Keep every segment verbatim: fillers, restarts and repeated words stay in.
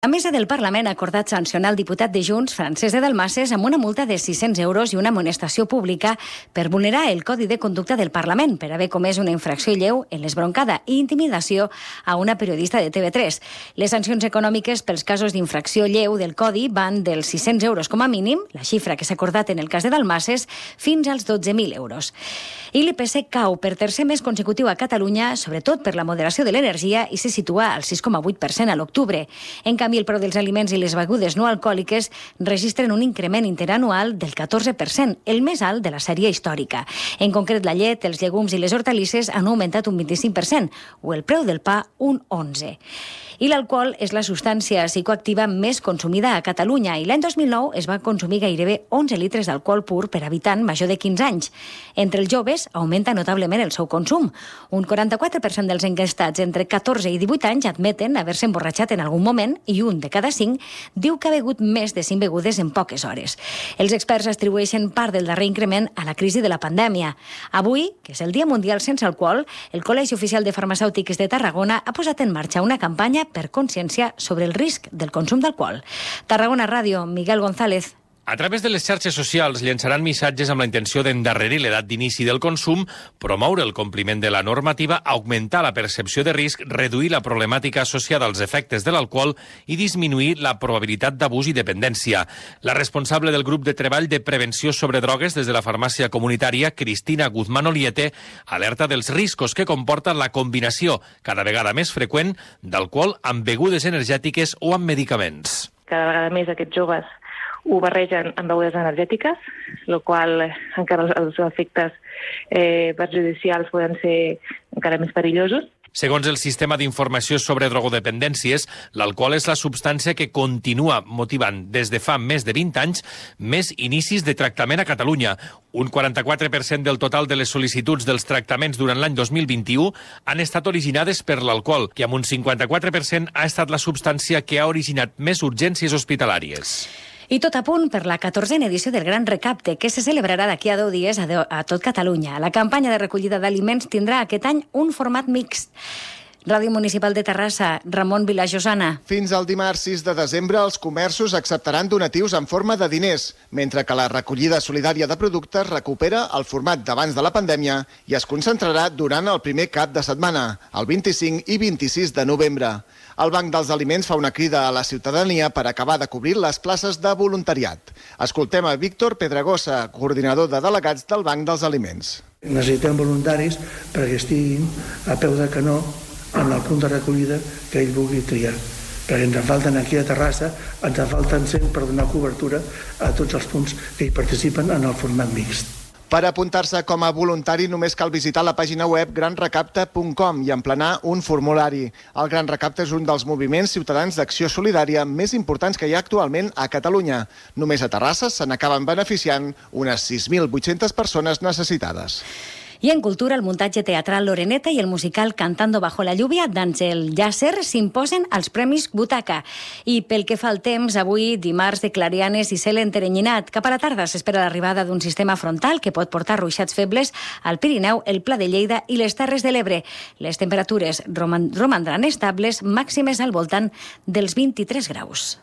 La mesa del Parlament ha acordat sancionar el diputat de Junts, Francesc de Dalmases, amb una multa de sis-cents euros i una amonestació pública per vulnerar el Codi de Conducta del Parlament per haver comès una infracció lleu en l'esbroncada i intimidació a una periodista de T V tres. Les sancions econòmiques pels casos d'infracció lleu del Codi van dels sis-cents euros com a mínim, la xifra que s'ha acordat en el cas de Dalmases, fins als dotze mil euros. I l'I P C cau per tercer mes consecutiu a Catalunya, sobretot per la moderació de l'energia, i se situa al sis coma vuit per cent a l'octubre. En canvi, el preu dels aliments i les begudes no alcohòliques registren un increment interanual del catorze per cent, el més alt de la sèrie històrica. En concret, la llet, els llegums i les hortalisses han augmentat un vint-i-cinc per cent, o el preu del pa un onze per cent. I l'alcohol és la substància psicoactiva més consumida a Catalunya i l'any dos mil nou es va consumir gairebé onze litres d'alcohol pur per habitant major de quinze anys. Entre els joves augmenta notablement el seu consum. Un quaranta-quatre per cent dels enquestats entre catorze i divuit anys admeten haver-se emborratxat en algun moment i un de cada cinc diu que ha begut més de cinc begudes en poques hores. Els experts atribueixen part del darrer increment a la crisi de la pandèmia. Avui, que és el Dia Mundial Sense Alcohol, el Col·legi Oficial de Farmacèutics de Tarragona ha posat en marxa una campanya per conscienciar sobre el risc del consum d'alcohol. Tarragona Ràdio, Miguel González. A través de les xarxes socials llançaran missatges amb la intenció d'endarrerir l'edat d'inici del consum, promoure el compliment de la normativa, augmentar la percepció de risc, reduir la problemàtica associada als efectes de l'alcohol i disminuir la probabilitat d'abús i dependència. La responsable del grup de treball de prevenció sobre drogues des de la farmàcia comunitària, Cristina Guzmán Oliete, alerta dels riscos que comporta la combinació, cada vegada més freqüent, d'alcohol amb begudes energètiques o amb medicaments. Cada vegada més aquests joves ho barregen amb begudes energètiques, el qual encara els efectes eh, perjudicials poden ser encara més perillosos. Segons el Sistema d'Informació sobre Drogodependències, l'alcohol és la substància que continua motivant des de fa més de vint anys més inicis de tractament a Catalunya. Un quaranta-quatre per cent del total de les sol·licituds dels tractaments durant l'any dos mil vint-i-u han estat originades per l'alcohol, que amb un cinquanta-quatre per cent ha estat la substància que ha originat més urgències hospitalàries. I tot a punt per la catorzena edició del Gran Recapte, que se celebrarà d'aquí a deu dies a, de, a tot Catalunya. La campanya de recollida d'aliments tindrà aquest any un format mixt. Ràdio Municipal de Terrassa, Ramon Vilajosana. Fins al dimarts sis de desembre, els comerços acceptaran donatius en forma de diners, mentre que la recollida solidària de productes recupera el format d'abans de la pandèmia i es concentrarà durant el primer cap de setmana, el vint-i-cinc i vint-i-sis de novembre. El Banc dels Aliments fa una crida a la ciutadania per acabar de cobrir les places de voluntariat. Escoltem a Víctor Pedregosa, coordinador de delegats del Banc dels Aliments. Necessitem voluntaris perquè estiguin a peu de canó en el punt de recollida que ell vulgui triar. Perquè ens en falten aquí a Terrassa, ens en falten cent per donar cobertura a tots els punts que hi participen en el format mixt. Per apuntar-se com a voluntari només cal visitar la pàgina web gran recapte punt com i emplenar un formulari. El Gran Recapte és un dels moviments ciutadans d'acció solidària més importants que hi ha actualment a Catalunya. Només a Terrassa se n'acaben beneficiant unes sis mil vuit-centes persones necessitades. I en cultura, el muntatge teatral Loreneta i el musical Cantando bajo la lluvia d'Àngel Llàcer s'imposen als Premis Butaca. I pel que fa al temps, avui, dimarts de clarianes i cel enterrenyinat. Cap a la tarda s'espera l'arribada d'un sistema frontal que pot portar ruixats febles al Pirineu, el Pla de Lleida i les Terres de l'Ebre. Les temperatures romandran estables, màximes al voltant dels vint-i-tres graus.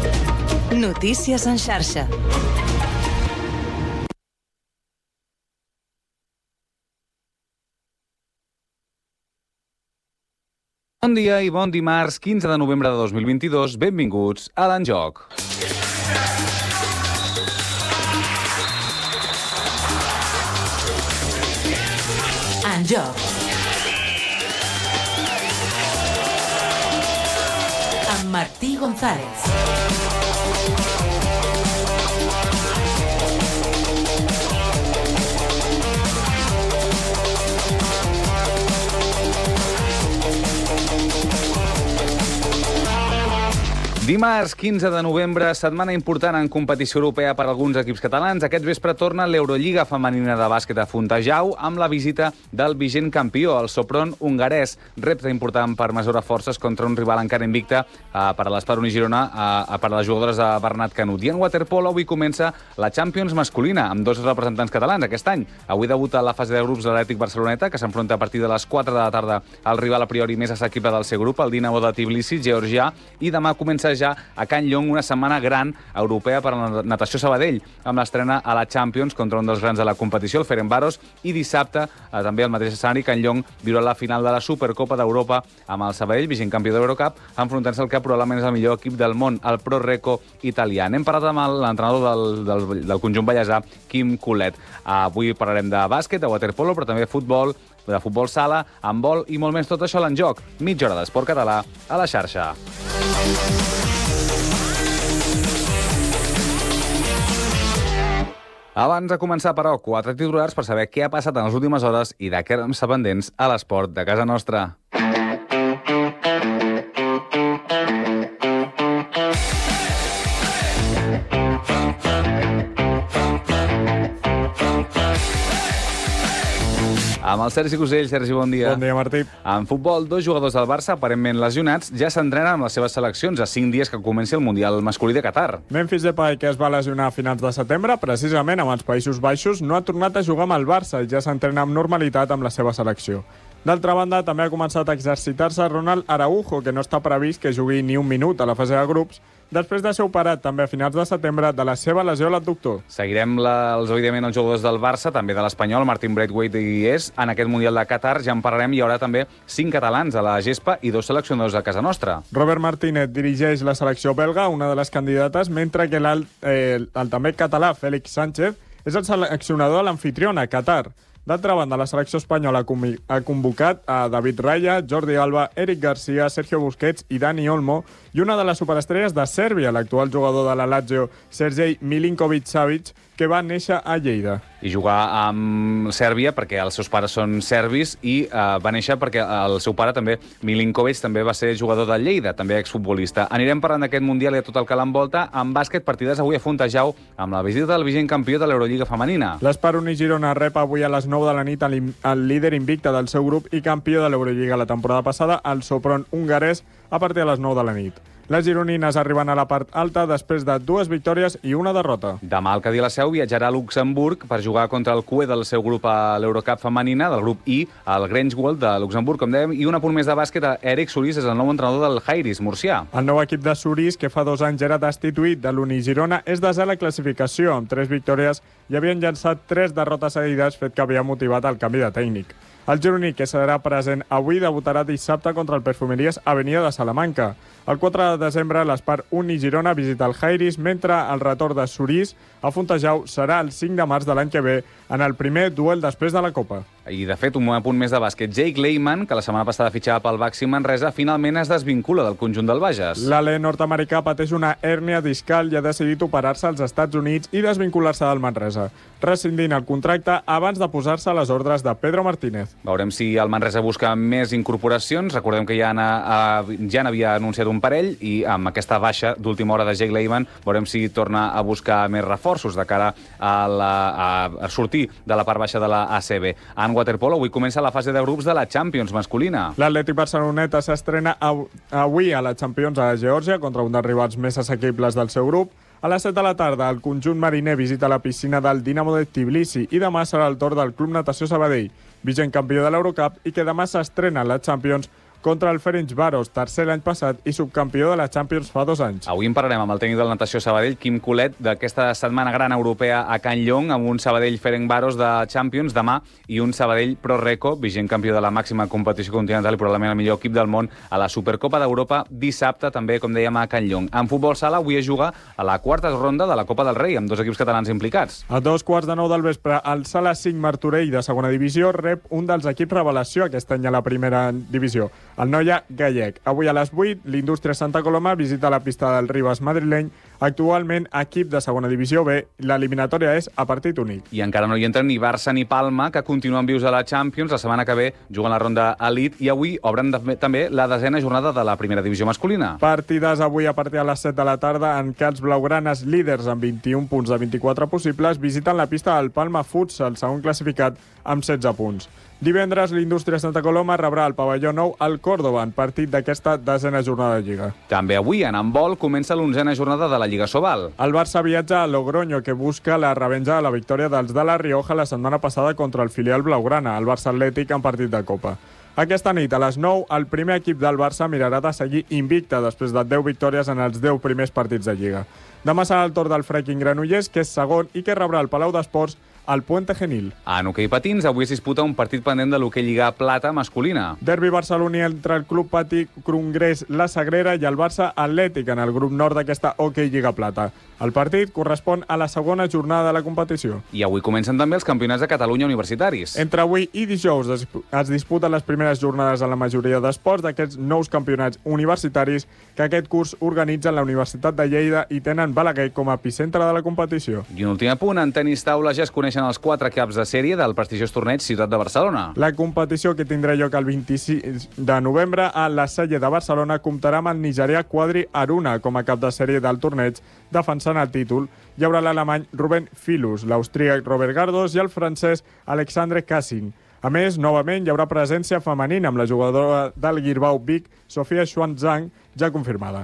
Notícies en xarxa. Bon dia i bon dimarts, quinze de novembre de dos mil vint-i-dos. Benvinguts a l'En Joc. En Joc. Amb Martí González. Dimarts, quinze de novembre, setmana important en competició europea per a alguns equips catalans. Aquest vespre torna l'Eurolliga femenina de bàsquet a Fontejau amb la visita del vigent campió, el Sopron hongarès. Repte important per mesurar forces contra un rival encara invicte eh, per a l'Espadron i Girona, eh, per a les jugadores de Bernat Canut. I en waterpolo avui comença la Champions masculina amb dos representants catalans aquest any. Avui debuta la fase de grups de l'Atlètic Barceloneta, que s'enfronta a partir de les quatre de la tarda al rival a priori més assequible del seu grup, el Dinamo de Tbilisi, georgià, i demà comença fondejar a Can Llong una setmana gran europea per a la natació Sabadell, amb l'estrena a la Champions contra un dels grans de la competició, el Ferencváros, i dissabte eh, també al mateix escenari Can Llong viurà la final de la Supercopa d'Europa amb el Sabadell, vigent campió d'Eurocup, enfrontant-se al que probablement és el millor equip del món, el Pro Reco italià. N'hem parlat amb l'entrenador del, del, del conjunt ballesà, Quim Colet. Avui parlarem de bàsquet, de waterpolo, però també de futbol, de futbol sala, handbol i molt més. Tot això a l'Enjoc. Mitja hora d'esport català a la xarxa. Abans de començar, però, quatre titulars per saber què ha passat en les últimes hores i de què estem pendents a l'esport de casa nostra. Amb el Sergi Cusell. Sergi, bon dia. Bon dia, Martí. En futbol, dos jugadors del Barça, aparentment lesionats, ja s'entrenen amb les seves seleccions a cinc dies que comenci el Mundial masculí de Qatar. Memphis Depay, que es va lesionar a finals de setembre, precisament amb els Països Baixos, no ha tornat a jugar amb el Barça i ja s'entrena amb normalitat amb la seva selecció. D'altra banda, també ha començat a exercitar-se Ronald Araujo, que no està previst que jugui ni un minut a la fase de grups, després de ser operat també a finals de setembre de la seva lesió a l'adductor. Seguirem la, els, evidentment, els jugadors del Barça, també de l'Espanyol, Martin Braithwaite hi és. En aquest Mundial de Qatar ja en parlarem. Hi haurà també cinc catalans a la gespa i dos seleccionadors a casa nostra. Robert Martínez dirigeix la selecció belga, una de les candidates, mentre que l'alt, eh, el també català Félix Sánchez és el seleccionador de l'anfitriona, Qatar. D'altra banda, la selecció espanyola ha convocat a David Raya, Jordi Alba, Eric Garcia, Sergio Busquets i Dani Olmo, i una de les superestrelles de Sèrbia, l'actual jugador de la Lazio, Sergej Milinkovic-Savic, que va néixer a Lleida. I jugar amb Sèrbia perquè els seus pares són serbis i eh, va néixer perquè el seu pare també, Milinkovic, també va ser jugador de Lleida, també exfutbolista. Anirem parlant d'aquest Mundial i de tot el que l'envolta. En bàsquet, partides avui a Fontejau amb la visita del vigent campió de l'Eurolliga femenina. L'Esperoni Girona rep avui a les nou de la nit el líder invicte del seu grup i campió de l'Eurolliga la temporada passada, el Sopron hongarès, a partir de les nou de la nit. Les gironines arriben a la part alta després de dues victòries i una derrota. Demà el Cadí la Seu viatjarà a Luxemburg per jugar contra el Q E del seu grup a l'Eurocup femenina, del grup I, al Grangewold de Luxemburg, com dèiem, i un apunt més de bàsquet, Eric Surís és el nou entrenador del Jairis Murcià. El nou equip de Surís, que fa dos anys era destituït de l'Uni Girona, és desè a la classificació, amb tres victòries i havien llançat tres derrotes seguides, fet que havia motivat el canvi de tècnic. El gironí, que serà present avui, debutarà dissabte contra el Perfumeries Avenida de Salamanca. El quatre de desembre, l'Espar Uni Girona visita el Jairis, mentre el retorn de Surís a Fontejau serà el cinc de març de l'any que ve, en el primer duel després de la Copa. I, de fet, un punt més de bàsquet. Jake Lehman, que la setmana passada fitxava pel Baxi Manresa, finalment es desvincula del conjunt del Bages. L'ale nord-americà pateix una hèrnia discal i ha decidit operar-se als Estats Units i desvincular-se del Manresa, rescindint el contracte abans de posar-se a les ordres de Pedro Martínez. Veurem si el Manresa busca més incorporacions. Recordem que ja, na, ja n'havia anunciat un parell i amb aquesta baixa d'última hora de Jake Lehman veurem si torna a buscar més reforços de cara a, la, a, a sortir de la part baixa de la A C B. En waterpolo avui comença la fase de grups de la Champions masculina. L'Atlètic Barceloneta s'estrena avui a la Champions a Geòrgia contra un dels rivals més assequibles del seu grup. A les set de la tarda, el conjunt mariner visita la piscina del Dinamo de Tbilisi i demà serà el torn del Club Natació Sabadell, vigent campió de l'Eurocup i que demà s'estrena a la Champions contra el Ferencváros, tercer l'any passat i subcampió de la Champions fa dos anys. Avui en parlarem amb el tècnic de la natació Sabadell, Quim Colet, d'aquesta setmana gran europea a Can Llong, amb un Sabadell Ferencváros de Champions demà i un Sabadell Pro Reco, vigent campió de la màxima competició continental i probablement el millor equip del món a la Supercopa d'Europa dissabte, també, com dèiem, a Can Llong. En futbol sala, avui es juga a la quarta ronda de la Copa del Rei, amb dos equips catalans implicats. A dos quarts de nou del vespre, el Sala cinc Martorell de segona divisió rep un dels equips revelació aquest any a la primera divisió, el Noia Gallec. Avui a les vuit, l'Indústria Santa Coloma visita la pista del Ribes madrileny, actualment equip de segona divisió B. L'eliminatòria és a partit únic. I encara no hi entren ni Barça ni Palma, que continuen vius a la Champions. La setmana que ve juguen la ronda Elite i avui obren també la desena jornada de la primera divisió masculina. Partides avui a partir de les set de la tarda en què els blaugranes, líders amb vint-i-un punts de vint-i-quatre possibles, visiten la pista del Palma Futsal, segon classificat amb setze punts. Divendres, l'Indústria Santa Coloma rebrà al pavelló nou el Córdoba en partit d'aquesta desena jornada de Lliga. També avui, en handbol, comença l'onzena jornada de la Lliga Sobal. El Barça viatja a Logroño, que busca la revenja de la victòria dels de la Rioja la setmana passada contra el filial blaugrana, el Barça Atlètic, en partit de Copa. Aquesta nit, a les nou, el primer equip del Barça mirarà de seguir invicte després de deu victòries en els deu primers partits de Lliga. Demà serà el torn del Freaking Granollers, que és segon i que rebrà el Palau d'Esports al Puente Genil. En hoquei patins, avui es disputa un partit pendent de l'hoquei Lliga Plata masculina. Derbi barceloní entre el Club Patí Congrés La Sagrera i el Barça Atlètic en el grup nord d'aquesta hoquei Lliga Plata. El partit correspon a la segona jornada de la competició. I avui comencen també els campionats de Catalunya universitaris. Entre avui i dijous es, es disputen les primeres jornades a la majoria d'esports d'aquests nous campionats universitaris que aquest curs organitzen la Universitat de Lleida i tenen Balaguer com a epicentre de la competició. I un últim apunt, en tenis taula ja es coneixen els quatre caps de sèrie del prestigiós torneig Ciutat de Barcelona. La competició, que tindrà lloc el vint-i-sis de novembre a la Salle de Barcelona, comptarà amb el nigerià Quadri Aruna com a cap de sèrie del torneig, defensant el títol. Hi haurà l'alemany Ruben Filus, l'austríac Robert Gardos i el francès Alexandre Cassin. A més, novament hi haurà presència femenina amb la jugadora del Guirbau Vic, Sofia Xuanzang, ja confirmada.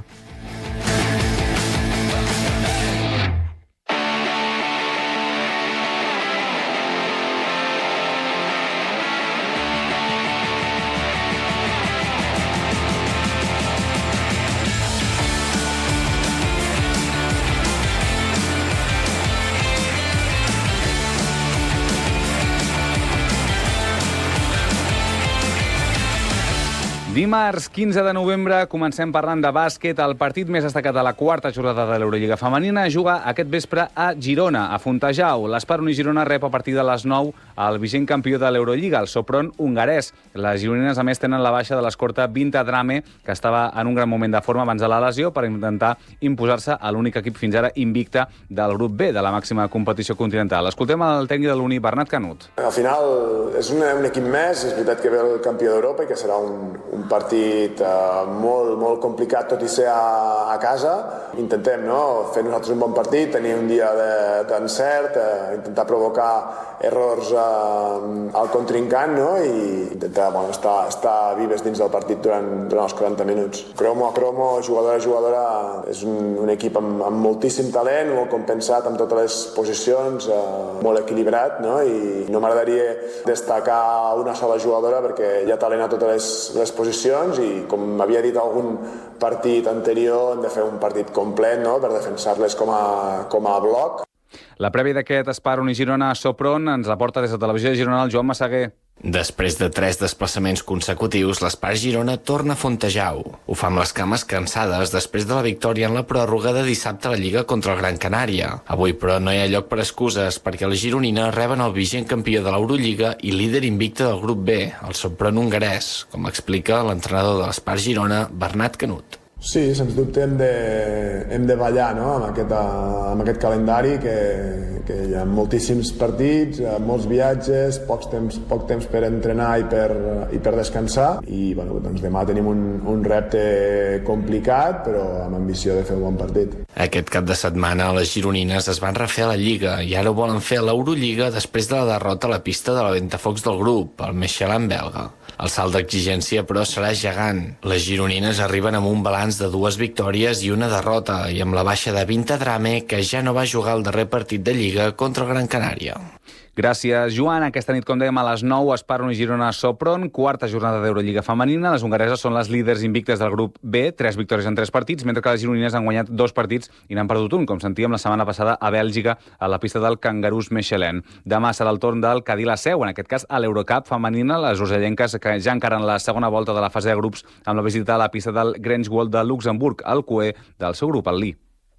Dimarts, quinze de novembre, comencem parlant de bàsquet. El partit més destacat de la quarta jornada de l'Eurolliga femenina juga aquest vespre a Girona, a Fontejau. L'Esparuni Girona rep a partir de les nou el vigent campió de l'Eurolliga, el Sopron hongarès. Les gironines, a més, tenen la baixa de l'escorta Vinta Drame, que estava en un gran moment de forma abans de la lesió, per intentar imposar-se a l'únic equip fins ara invicte del grup B, de la màxima competició continental. Escoltem el tècnic de l'Uni, Bernat Canut. Al final és un, un equip més, és veritat que ve el campió d'Europa i que serà un, un partit eh, molt, molt complicat, tot i ser a, a casa. Intentem, no?, fer nosaltres un bon partit, tenir un dia d'encert, eh, intentar provocar errors eh, al contrincant, no?, i intentar bueno, estar, estar vives dins del partit durant, durant els quaranta minuts. Cromo a cromo, jugadora a jugadora, és un, un equip amb, amb moltíssim talent, molt compensat amb totes les posicions, eh, molt equilibrat, no?, i no m'agradaria destacar una sola jugadora perquè hi ha talent a totes les, les posicions i, com havia dit algun partit anterior, hem de fer un partit complet, no?, per defensar-les com a, com a bloc. La prèvia d'aquest Esparuni Girona a Sopron ens la porta des de Televisió de Girona el Joan Massaguer. Després de tres desplaçaments consecutius, l'Espar Girona torna a Fontejau. Ho fa amb les cames cansades després de la victòria en la pròrroga de dissabte a la Lliga contra el Gran Canària. Avui, però, no hi ha lloc per excuses, perquè les gironines reben el vigent campió de l'Eurolliga i líder invicte del grup B, el Sopron hongarès, com explica l'entrenador de l'Espar Girona, Bernat Canut. Sí, sens dubte hem de, hem de ballar, no?, amb, aquest, amb aquest calendari que, que hi ha moltíssims partits, molts viatges, pocs temps, poc temps per entrenar i per, i per descansar i bueno, doncs demà tenim un, un repte complicat però amb ambició de fer un bon partit. Aquest cap de setmana les gironines es van refer a la Lliga i ara ho volen fer a l'Eurolliga després de la derrota a la pista de la Ventafocs del grup, el Mechelen belga. El salt d'exigència, però, serà gegant. Les gironines arriben amb un balanç de dues victòries i una derrota, i amb la baixa de Vinta Drame, que ja no va jugar el darrer partit de Lliga contra el Gran Canària. Gràcies, Joan. Aquesta nit, com dèiem, a les nou, Esparuni Girona a Sopron, quarta jornada d'Eurolliga femenina. Les hongareses són les líders invictes del grup B, tres victòries en tres partits, mentre que les gironines han guanyat dos partits i n'han perdut un, com sentíem la setmana passada a Bèlgica, a la pista del Kangaroos Mechelen. Demà serà el torn del Cadí la Seu, en aquest cas a l'Eurocup femenina, les rosellenques que ja encaren la segona volta de la fase de grups amb la visita a la pista del Grange World de Luxemburg, al cué del seu grup, el Lille.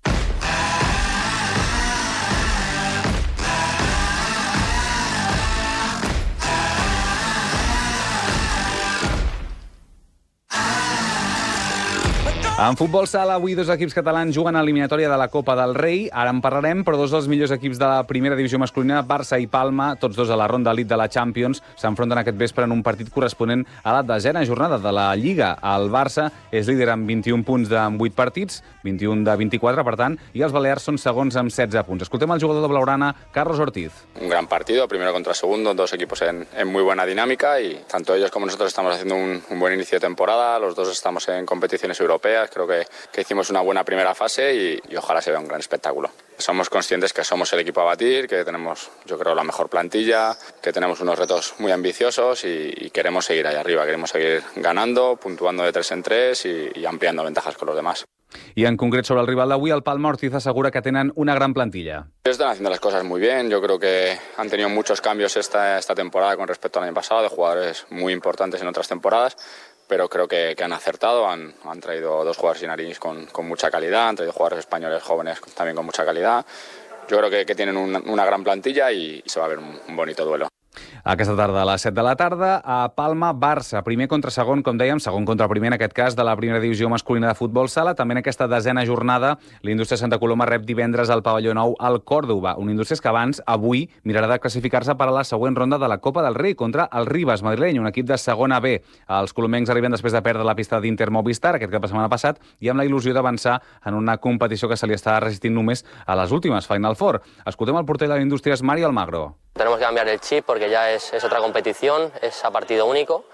En futbol sala, avui dos equips catalans juguen a l'eliminatòria de la Copa del Rei. Ara en parlarem, però dos dels millors equips de la primera divisió masculina, Barça i Palma, tots dos a la ronda elite de la Champions, s'enfronten aquest vespre en un partit corresponent a la desena jornada de la Lliga. El Barça és líder amb vint-i-un punts de vuit partits, vint-i-un de vint-i-quatre, per tant, i els balears són segons amb setze punts. Escoltem el jugador de Blaugrana, Carlos Ortiz. Un gran partido, primero contra segundo, dos equipos en, en muy buena dinámica y tanto ellos como nosotros estamos haciendo un, un buen inicio de temporada, los dos estamos en competiciones europeas Creo que, que hicimos una buena primera fase y, y ojalá se vea un gran espectáculo. Somos conscientes que somos el equipo a batir, que tenemos, yo creo, la mejor plantilla, que tenemos unos retos muy ambiciosos y, y queremos seguir ahí arriba, queremos seguir ganando, puntuando de tres en tres y, y ampliando ventajas con los demás. I en concret sobre el rival d'avui, el Palma Ortiz assegura que tenen una gran plantilla. Están haciendo las cosas muy bien, yo creo que han tenido muchos cambios esta, esta temporada con respecto al año pasado, de jugadores muy importantes en otras temporadas, pero creo que, que han acertado, han, han traído dos jugadores sinarís con, con mucha calidad, han traído jugadores españoles jóvenes también con mucha calidad. Yo creo que, que tienen una, una gran plantilla y, y se va a ver un, un bonito duelo. Aquesta tarda a les set de la tarda a Palma-Barça. Primer contra segon, com dèiem, segon contra primer en aquest cas de la primera divisió masculina de futbol sala. També en aquesta desena jornada l'Indústria Santa Coloma rep divendres al pavelló nou al Còrdova. Un Indústria que abans, avui, mirarà de classificar-se per a la següent ronda de la Copa del Rei contra el Ribas madrileny, un equip de segona B. Els colomencs arriben després de perdre la pista d'Inter Movistar aquest cap de setmana passat i amb la il·lusió d'avançar en una competició que se li està resistint només a les últimes Final Four. Escoltem el porter de l'Indústria, Mario Almagro. Tenemos que cambiar el chip porque ya es, es otra competición, es a partido único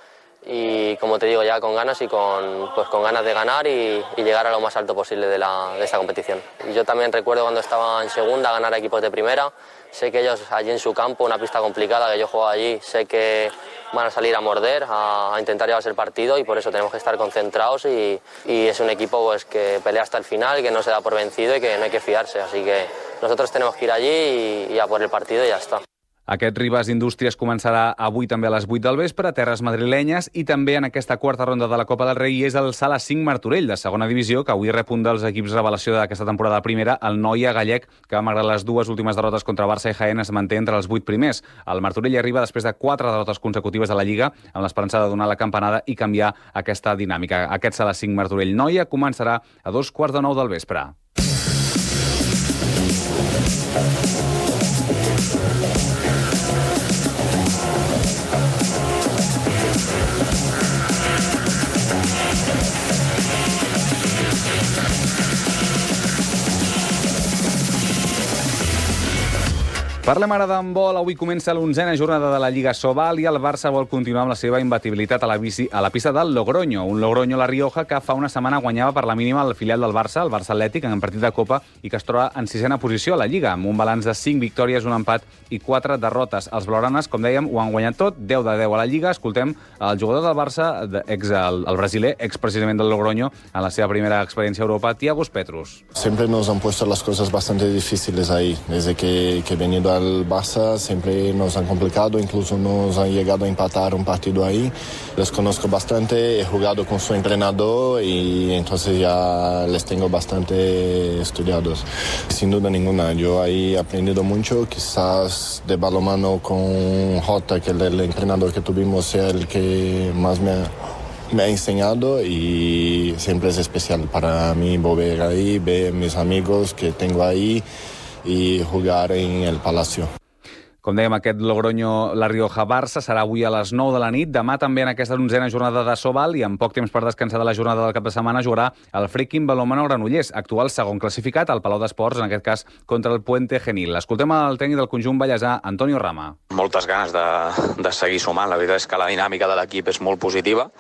y, como te digo, ya con ganas y con, pues, con ganas de ganar y, y llegar a lo más alto posible de, la, de esta competición. Y yo también recuerdo cuando estaba en segunda ganar a equipos de primera. Sé que ellos allí en su campo, una pista complicada que yo juego allí, sé que van a salir a morder, a, a intentar llevarse el partido y por eso tenemos que estar concentrados y, y es un equipo pues, que pelea hasta el final, que no se da por vencido y que no hay que fiarse. Así que nosotros tenemos que ir allí y, y a por el partido y ya está. Aquest Ribas Indústries començarà avui també a les vuit del vespre, a terres madrilenyes, i també en aquesta quarta ronda de la Copa del Rei és el Sala cinc Martorell, de segona divisió, que avui rep un dels equips revelació d'aquesta temporada primera, el Noia Gallec, que malgrat les dues últimes derrotes contra Barça i Jaén es manté entre els vuit primers. El Martorell arriba després de quatre derrotes consecutives a la Lliga, amb l'esperança de donar la campanada i canviar aquesta dinàmica. Aquest Sala cinc Martorell Noia començarà a dos quarts de nou del vespre. Parlem ara d'handbol. Avui comença l'onzena jornada de la Lliga Sobal i el Barça vol continuar amb la seva imbatibilitat a la, bici, a la pista del Logroño. Un Logroño-La Rioja que fa una setmana guanyava per la mínima el filial del Barça, el Barça Atlètic, en partit de Copa i que es troba en sisena posició a la Lliga, amb un balanç de cinc victòries, un empat i quatre derrotes. Els blaugranes, com dèiem, ho han guanyat tot, deu de deu a la Lliga. Escoltem el jugador del Barça, ex, el, el brasiler, ex precisament del Logroño, en la seva primera experiència a Europa, Thiagos Petrus. Siempre nos han puesto las cosas bastante difíciles ahí. Desde que, que he venido al Barça siempre nos han complicado, incluso nos han llegado a empatar un partido ahí. Les conozco bastante, he jugado con su entrenador y entonces ya les tengo bastante estudiados. Sin duda ninguna, yo ahí he aprendido mucho, quizás de balonmano con Jota, que el, el entrenador que tuvimos, sea el que más me ha, me ha enseñado y siempre es especial para mí volver ahí, ver mis amigos que tengo ahí y jugar en el Palacio. Com dèiem, aquest Logroño-La Rioja-Barça serà avui a les nou de la nit. Demà també en aquesta onzena jornada de Sobal i amb poc temps per descansar de la jornada del cap de setmana jugarà el Freaking Balonmano Granollers, actual segon classificat al Palau d'Esports, en aquest cas contra el Puente Genil. Escoltem el tècnic del conjunt ballesà, Antonio Rama. Moltes ganes de, de seguir sumant. La veritat és que la dinàmica de l'equip és molt positiva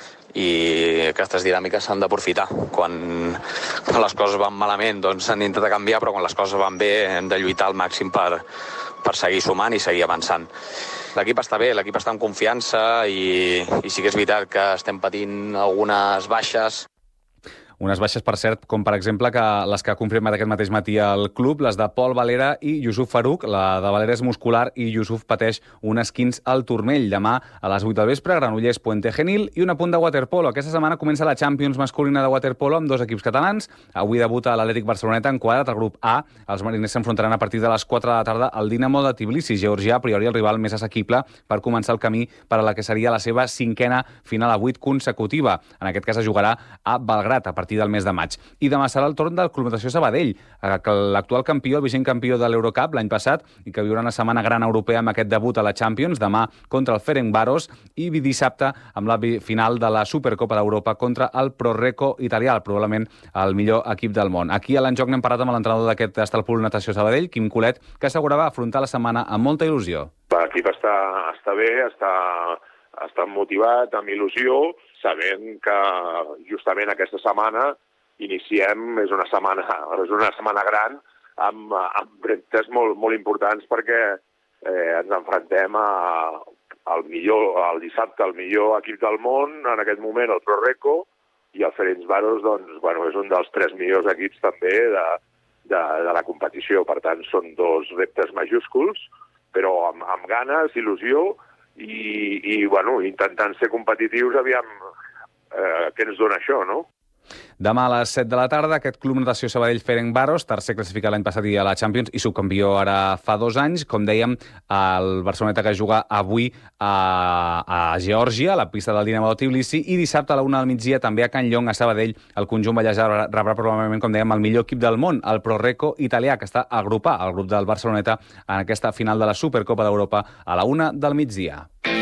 i aquestes dinàmiques s'han d'aprofitar. Quan les coses van malament doncs s'han d'intentar canviar, però quan les coses van bé hem de lluitar al màxim per, per seguir sumant i seguir avançant. L'equip està bé, l'equip està en confiança i, i sí que és veritat que estem patint algunes baixes. Unes baixes, per cert, com per exemple que les que ha confirmat aquest mateix matí al club, les de Pol Valera i Yusuf Farouk. La de Valera és muscular i Yusuf pateix un esquinç al turmell. Demà a les vuit del vespre, Granollers Puente Genil i un apunt de waterpolo. Aquesta setmana comença la Champions masculina de waterpolo amb dos equips catalans. Avui debuta l'Atlètic Barceloneta en quadrat al grup A. Els mariners s'enfrontaran a partir de les quatre de la tarda al Dinamo de Tbilisi, Georgià, a priori el rival més assequible per començar el camí per a la que seria la seva cinquena final a vuit consecutiva. En aquest cas es jugarà a Belgrat a partir del mes de maig. I demà serà el torn del Club Natació Sabadell, que l'actual campió, el vigent campió de l'Eurocup l'any passat i que viurà una setmana gran europea amb aquest debut a la Champions, demà contra el Ferencváros i dissabte amb la final de la Supercopa d'Europa contra el Proreco italià, probablement el millor equip del món. Aquí a l'Enjoc n'hem parlat amb l'entrenador d'aquest Estalpul Natació Sabadell, Quim Colet, que assegurava afrontar la setmana amb molta il·lusió. L'equip està, està bé, està, està motivat, amb il·lusió, sabent que justament aquesta setmana iniciem, és una setmana, és una setmana gran, amb, amb reptes molt, molt importants perquè eh, ens enfrontem a, al millor, el dissabte, el millor equip del món, en aquest moment el ProReco, i el Ferencváros, doncs, bueno, és un dels tres millors equips també de, de, de la competició. Per tant, són dos reptes majúsculs, però amb, amb ganes, il·lusió i, i bueno, intentant ser competitius, aviam eh, què ens dona això, no? Demà a les set de la tarda, aquest Club Natació Sabadell Ferencváros, tercer classificat l'any passat i a la Champions i subcampió ara fa dos anys. Com dèiem, el Barceloneta que juga avui a, a Geòrgia, a la pista del Dinamo de Tbilisi, i dissabte a la una del migdia també a Can Llong, a Sabadell, el conjunt ballesà rebrà probablement, com dèiem, el millor equip del món, el ProReco italià, que està a agrupar el grup del Barceloneta en aquesta final de la Supercopa d'Europa a la una del migdia.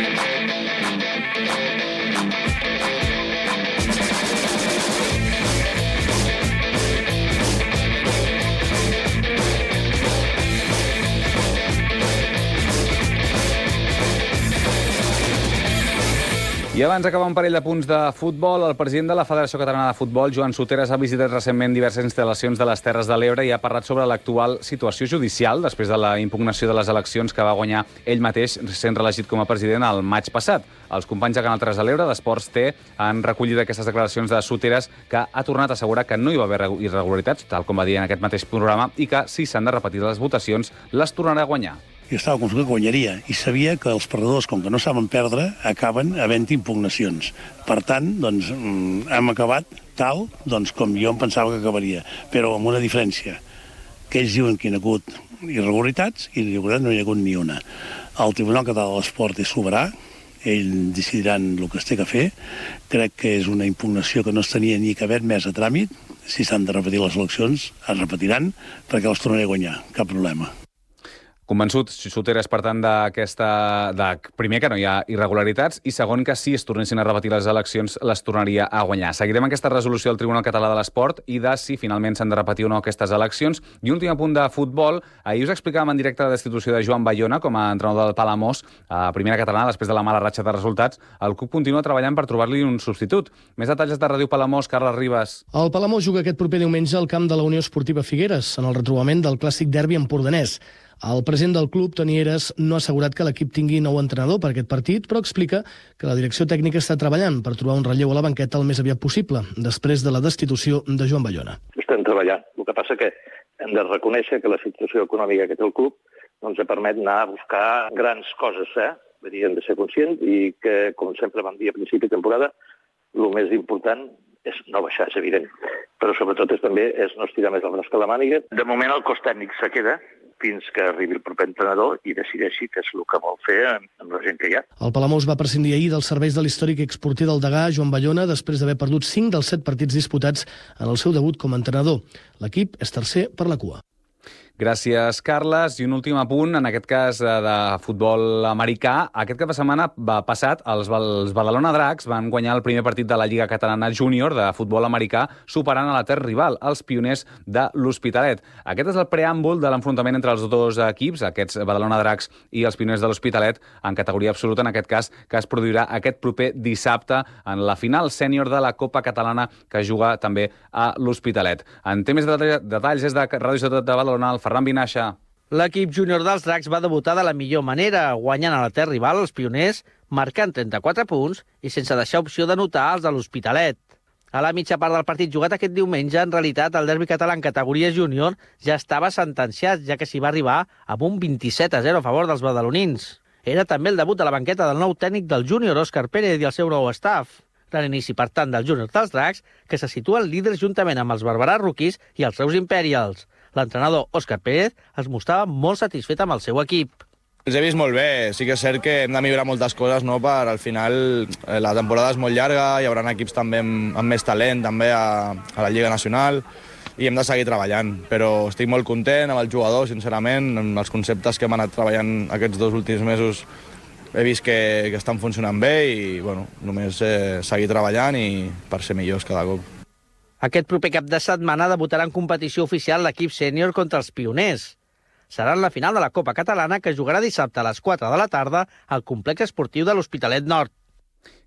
I abans d'acabar un parell de punts de futbol, el president de la Federació Catalana de Futbol, Joan Soteras, ha visitat recentment diverses instal·lacions de les Terres de l'Ebre i ha parlat sobre l'actual situació judicial després de la impugnació de les eleccions que va guanyar ell mateix sent reelegit com a president el maig passat. Els companys de Canal Terres de l'Ebre, d'Esports T, han recollit aquestes declaracions de Soteras, que ha tornat a assegurar que no hi va haver irregularitats, tal com va dir en aquest mateix programa, i que, si s'han de repetir les votacions, les tornarà a guanyar. Jo estava convençut que guanyaria i sabia que els perdedors, com que no saben perdre, acaben havent impugnacions. Per tant, doncs, hem acabat tal doncs, com jo em pensava que acabaria, però amb una diferència, que ells diuen que hi ha hagut irregularitats i irregularitats no hi ha hagut ni una. El Tribunal Català de l'Esport és soberà, ells decidiran el que es té que fer. Crec que és una impugnació que no es tenia ni que haver més a tràmit. Si s'han de repetir les eleccions, es repetiran, perquè les tornaré a guanyar, cap problema. Convençut, Soteras, per tant, d'aquesta... De, primer, que no hi ha irregularitats, i segon, que si es tornessin a repetir les eleccions, les tornaria a guanyar. Seguirem aquesta resolució del Tribunal Català de l'Esport i de si finalment s'han de repetir o no aquestes eleccions. I un últim punt de futbol. Ahir us explicàvem en directe la destitució de Joan Bayona com a entrenador del Palamós, a primera catalana, després de la mala ratxa de resultats. El club continua treballant per trobar-li un substitut. Més detalls de Ràdio Palamós, Carles Ribas. El Palamós juga aquest proper diumenge al camp de la Unió Esportiva Figueres, en el retrobament del clàssic derbi empordanès. El president del club, Toni Heres, no ha assegurat que l'equip tingui nou entrenador per aquest partit, però explica que la direcció tècnica està treballant per trobar un relleu a la banqueta el més aviat possible, després de la destitució de Joan Bayona. Estem treballant. El que passa que hem de reconèixer que la situació econòmica que té el club no ens permet anar a buscar grans coses, eh? Hem de ser conscients i que, com sempre vam dir a principi de temporada, el més important és no baixar, és evident. Però sobretot és, també és no estirar més el braç que la màniga. De moment el cos tècnic se queda fins que arribi el proper entrenador i decideixi què és el que vol fer amb la gent que hi ha. El Palamós va prescindir ahir dels serveis de l'històric exporter del Degà, Joan Bayona, després d'haver perdut cinc dels set partits disputats en el seu debut com a entrenador. L'equip és tercer per la cua. Gràcies, Carles. I un últim apunt, en aquest cas de futbol americà. Aquest cap de setmana va passat, els, els Badalona Dracs van guanyar el primer partit de la Lliga Catalana Júnior de futbol americà, superant a la terra rival, els Pioners de l'Hospitalet. Aquest és el preàmbul de l'enfrontament entre els dos equips, aquests Badalona Dracs i els Pioners de l'Hospitalet, en categoria absoluta, en aquest cas, que es produirà aquest proper dissabte en la final sènior de la Copa Catalana, que juga també a l'Hospitalet. En té més detalls des de Ràdio Ciutat de Badalona, el Ferran Vinaixa. L'equip júnior dels Dracs va debutar de la millor manera, guanyant a la terra rival els Pioners, marcant trenta-quatre punts i sense deixar opció de notar els de l'Hospitalet. A la mitja part del partit jugat aquest diumenge, en realitat, el derbi català en categoria júnior ja estava sentenciat, ja que s'hi va arribar amb un vint-i-set a zero a favor dels badalonins. Era també el debut de la banqueta del nou tècnic del júnior, Òscar Pérez, i el seu nou staff. Gran inici, per tant, del júnior dels Dracs, que se situen líders juntament amb els Barberà Rookies i els Reus Imperials. L'entrenador Òscar Pérez es mostrava molt satisfet amb el seu equip. Els he vist molt bé. Sí que és cert que hem de millorar moltes coses, no? Per al final la temporada és molt llarga, hi haurà equips també amb, amb més talent també a, a la Lliga Nacional i hem de seguir treballant. Però estic molt content amb el jugador, sincerament, amb els conceptes que hem anat treballant aquests dos últims mesos. He vist que, que estan funcionant bé i bueno, només eh, seguir treballant i per ser millors cada cop. Aquest proper cap de setmana debutarà en competició oficial l'equip sènior contra els Pioners. Serà en la final de la Copa Catalana, que jugarà dissabte a les quatre de la tarda al complex esportiu de l'Hospitalet Nord.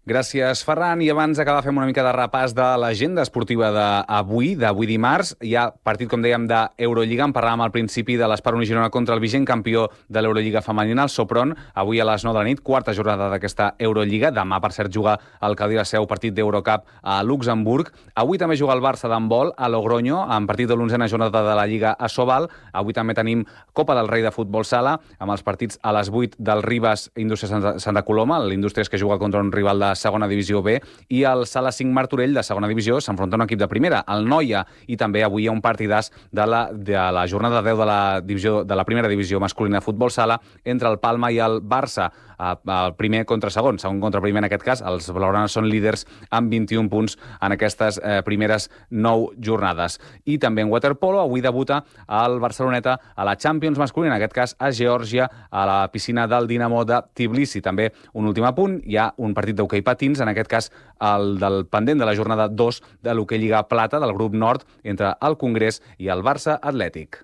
Gràcies, Ferran. I abans d'acabar fem una mica de repàs de l'agenda esportiva d'avui, d'avui dimarts. Hi ha partit, com dèiem, d'Eurolliga. En parlàvem al principi de l'Esparuni Girona contra el vigent campió de l'Eurolliga femenina, el Sopron. Avui a les nou de la nit, quarta jornada d'aquesta Eurolliga. Demà, per cert, juga el Cadira Seu, partit d'Eurocup a Luxemburg. Avui també juga el Barça d'handbol a Logroño, en partit de l'onzena jornada de la Lliga a Sobal. Avui també tenim Copa del Rei de Futbol Sala, amb els partits a les vuit del Ribas Indústria Santa Coloma, l'Indústries que juga contra un rival de segona divisió B, i el Sala cinc Martorell de segona divisió s'enfronta a un equip de primera, el Noia, i també avui hi ha un partidàs de la, de la jornada deu de la, divisió, de la primera divisió masculina de futbol sala entre el Palma i el Barça, el primer contra segon, segon contra primer en aquest cas. Els blaugranes són líders amb vint-i-un punts en aquestes eh, primeres nou jornades. I també en waterpolo, avui debuta el Barceloneta a la Champions masculina, en aquest cas a Geòrgia, a la piscina del Dinamo de Tbilisi. També un últim apunt, hi ha un partit d'hoquei patins, en aquest cas el del pendent de la jornada dos de l'hoquei Lliga Plata del grup Nord entre el Congrés i el Barça Atlètic.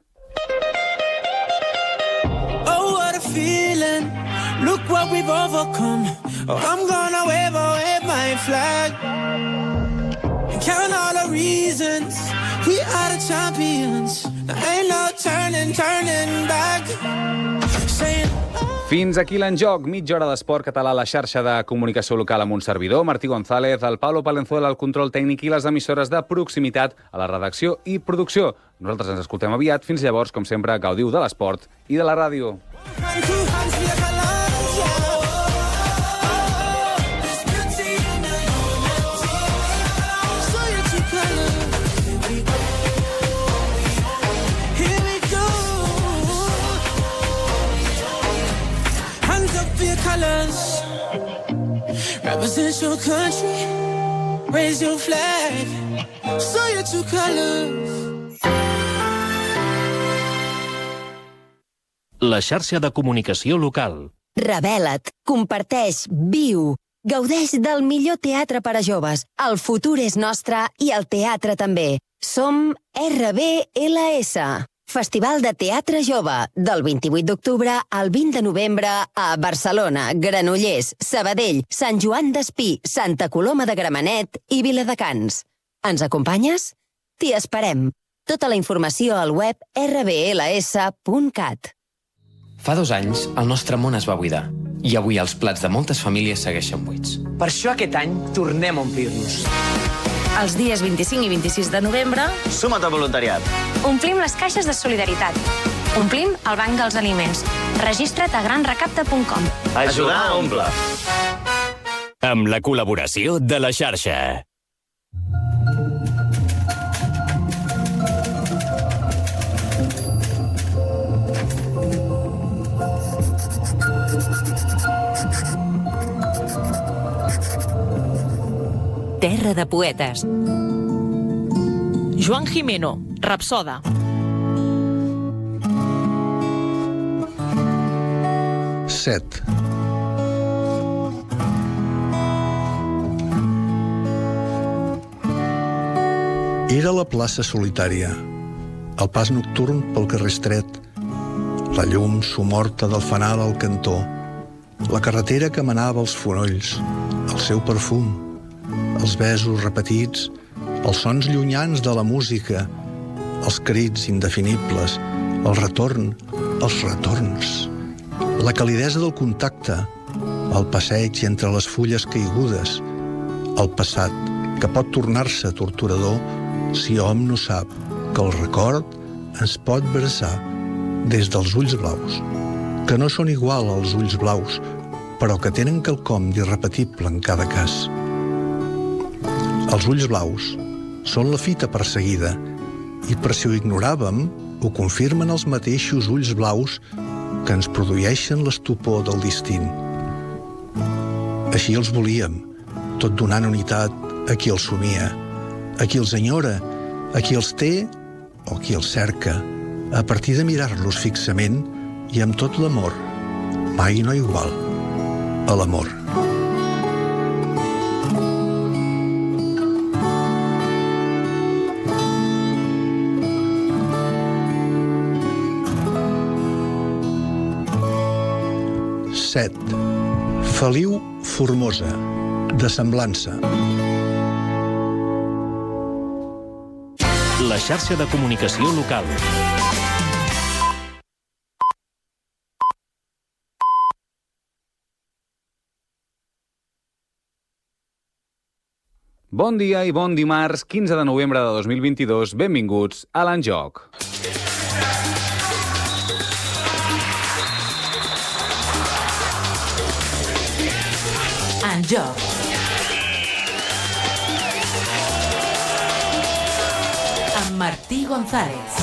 Oh, what a feeling. Look what we've overcome. Oh, I'm gonna wave, oh, wave my flag. And count all the reasons we are the champions. There ain't no turning, turning back. Saying... Fins aquí l'Enjoc, mitja hora d'esport català a la xarxa de comunicació local amb un servidor, Martí González, el Pablo Palenzuela, el control tècnic i les emissores de proximitat a la redacció i producció. Nosaltres ens escoltem aviat. Fins llavors, com sempre, gaudiu de l'esport i de la ràdio. Represent your country, raise your flag, show your true colors. La xarxa de comunicació local. Revela't, comparteix, viu, gaudeix del millor teatre per a joves. El futur és nostre i el teatre també. Som R B L S. Festival de Teatre Jove, del vint-i-vuit d'octubre al vint de novembre a Barcelona, Granollers, Sabadell, Sant Joan d'Espí, Santa Coloma de Gramenet i Viladecans. Ens acompanyes? T'hi esperem. Tota la informació al web r b l s punt cat. Fa dos anys, el nostre món es va buidar. I avui els plats de moltes famílies segueixen buits. Per això aquest any tornem a omplir-nos. Els dies vint-i-cinc i vint-i-sis de novembre... Suma't al voluntariat. Omplim les caixes de solidaritat. Omplim el banc dels aliments. Registra't a gran recapte punt com. Ajudar a omplir. Amb la col·laboració de la xarxa. Terra de poetes. Joan Jimeno, Rapsoda. Set. Era la plaça solitària, el pas nocturn pel carrer estret, la llum somorta del fanal al cantó, la carretera que manava els fonolls, el seu perfum, els besos repetits, els sons llunyans de la música, els crits indefinibles, el retorn, els retorns, la calidesa del contacte, el passeig entre les fulles caigudes, el passat que pot tornar-se torturador si hom no sap que el record ens pot bressar des dels ulls blaus, que no són igual als ulls blaus, però que tenen quelcom d'irrepetible en cada cas. Els ulls blaus són la fita perseguida i per si ho ignoràvem, ho confirmen els mateixos ulls blaus que ens produeixen l'estupor del distint. Així els volíem, tot donant unitat a qui els somia, a qui els enyora, a qui els té o qui els cerca, a partir de mirar-los fixament i amb tot l'amor, mai no igual a l'amor. Set. Feliu Formosa, de semblança. La xarxa de comunicació local. Bon dia i bon dimarts, quinze de novembre de dos mil vint-i-dos. Benvinguts a l'Enjoc. Enjoc. Amb Martí González.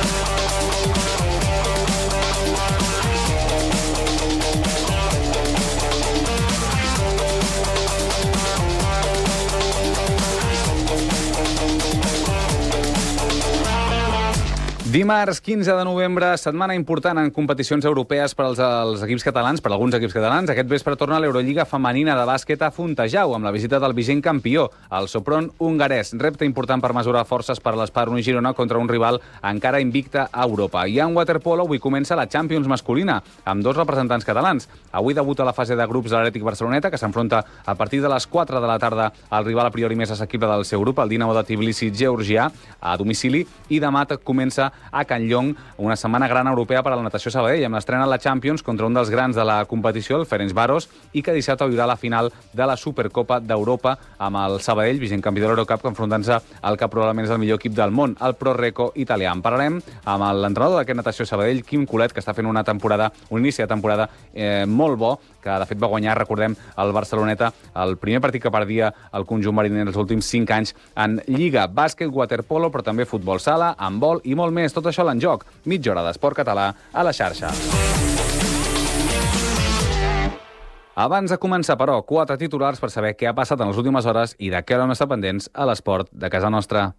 Dimarts, quinze de novembre, setmana important en competicions europees per als, als equips catalans, per alguns equips catalans. Aquest vespre torna l'Eurolliga femenina de bàsquet a Fontejau, amb la visita del vigent campió, el Sopron hongarès. Repte important per mesurar forces per l'Esparno Girona contra un rival encara invicte a Europa. I en waterpolo avui comença la Champions masculina, amb dos representants catalans. Avui debuta la fase de grups de l'Atlètic Barceloneta, que s'enfronta a partir de les quatre de la tarda al rival a priori més assequible del seu grup, el Dinamo de Tbilisi georgià, a domicili, i demà comença a Can Llong, una setmana gran europea per a la natació Sabadell, amb l'estrena a la Champions contra un dels grans de la competició, el Ferencváros, i que dissabte hi haurà la final de la Supercopa d'Europa amb el Sabadell, vigent campió de l'Eurocup, enfrontant-se al que probablement és el millor equip del món, el Pro Reco italià. En parlarem amb l'entrenador d'aquest natació Sabadell, Quim Colet, que està fent una temporada, un inici de temporada eh, molt bo, que de fet va guanyar, recordem, el Barceloneta, el primer partit que perdia el conjunt mariner els últims cinc anys en Lliga, bàsquet, waterpolo, però també futbol sala, handbol i molt més. Tot això a l'Enjoc, mitja hora d'esport català a la xarxa. Abans de començar, però, quatre titulars per saber què ha passat en les últimes hores i de què haurem d'estar pendents a l'esport de casa nostra.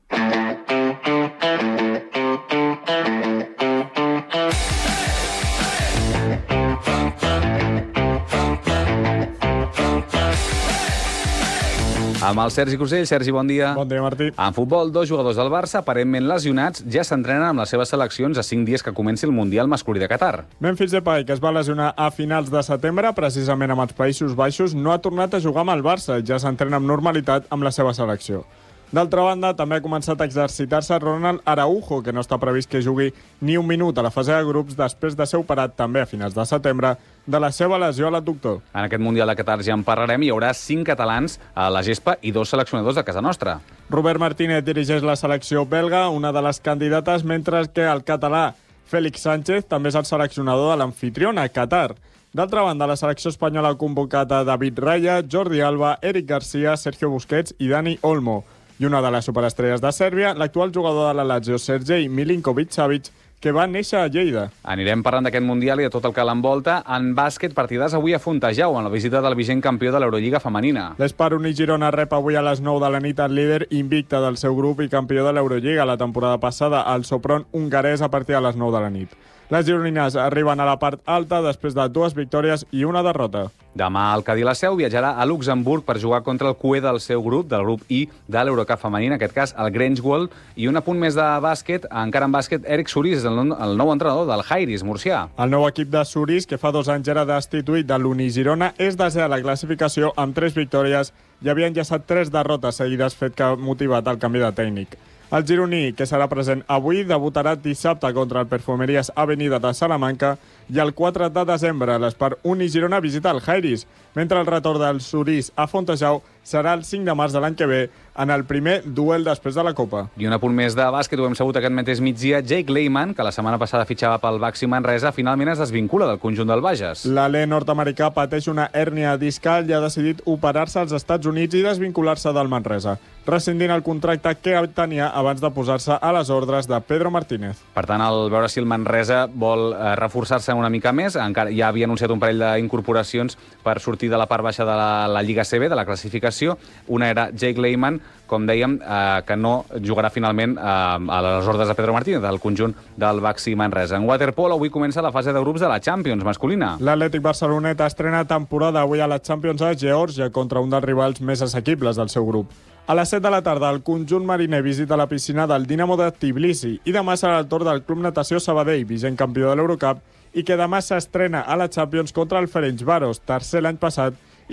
Amb el Sergi Cosell. Sergi, bon dia. Bon dia, Martí. En futbol, dos jugadors del Barça, aparentment lesionats, ja s'entrenen amb les seves seleccions a cinc dies que comenci el Mundial masculí de Qatar. Memphis Depay, que es va lesionar a finals de setembre, precisament amb els Països Baixos, no ha tornat a jugar amb el Barça i ja s'entrena amb normalitat amb la seva selecció. D'altra banda, també ha començat a exercitar-se Ronald Araujo, que no està previst que jugui ni un minut a la fase de grups després de ser operat també a finals de setembre de la seva lesió a l'adductor. En aquest Mundial de Qatar ja en parlarem. Hi haurà cinc catalans a la gespa i dos seleccionadors de casa nostra. Robert Martínez dirigeix la selecció belga, una de les candidates, mentre que el català Félix Sánchez també és el seleccionador de l'anfitriona, Qatar. D'altra banda, la selecció espanyola ha convocat a David Raya, Jordi Alba, Eric Garcia, Sergio Busquets i Dani Olmo. I una de les superestrelles de Sèrbia, l'actual jugador de la Lazio, Sergej Milinkovic-Savic, que va néixer a Lleida. Anirem parlant d'aquest Mundial i de tot el que l'envolta. En bàsquet, partidars avui a Fontejau, en la visita del vigent campió de l'Eurolliga femenina. L'Esparno Girona rep avui a les nou de la nit el líder invicte del seu grup i campió de l'Eurolliga la temporada passada, el Sopron hongarès, a partir de les nou de la nit. Les gironines arriben a la part alta després de dues victòries i una derrota. Demà el Cadí la Seu viatjarà a Luxemburg per jugar contra el cué del seu grup, del grup I de l'Eurocup femení, en aquest cas el Grangewold. I un apunt més de bàsquet, encara en bàsquet, Eric Suris és el, el nou entrenador del Jairis Murcià. El nou equip de Suris, que fa dos anys era destituït de l'Unigirona, és desè a la classificació amb tres victòries i havia enllaçat tres derrotes seguides, fet que ha motivat el canvi de tècnic. El gironí, que serà present avui, debutarà dissabte contra el Perfumeries Avenida de Salamanca i el quatre de desembre l'Espar Unigirona visita el Jairis, mentre el retorn del Suris a Fontejau serà el cinc de març de l'any que ve en el primer duel després de la Copa. I un apunt més de bàsquet, ho hem sabut aquest mateix migdia, Jake Layman, que la setmana passada fitxava pel Baxi Manresa, finalment es desvincula del conjunt del Bages. L'alè nord-americà pateix una hèrnia discal i ha decidit operar-se als Estats Units i desvincular-se del Manresa, rescindint el contracte que tenia abans de posar-se a les ordres de Pedro Martínez. Per tant, al veure si el Manresa vol eh, reforçar-se una mica més, encara ja havia anunciat un parell d'incorporacions per sortir de la part baixa de la, la Lliga C B, de la classificació. Una era Jake Layman, com dèiem, eh, que no jugarà finalment eh, a les ordres de Pedro Martínez, del conjunt del Baxi Manresa. En waterpolo avui comença la fase de grups de la Champions masculina. L'Atlètic Barceloneta estrena temporada avui a la Champions a Geòrgia contra un dels rivals més assequibles del seu grup. A les set de la tarda, el conjunt mariner visita la piscina del Dinamo de Tbilisi i demà serà el torn del Club Natació Sabadell, vigent campió de l'Eurocup, i que demà s'estrena a la Champions contra el Ferencváros, tercer l'any passat,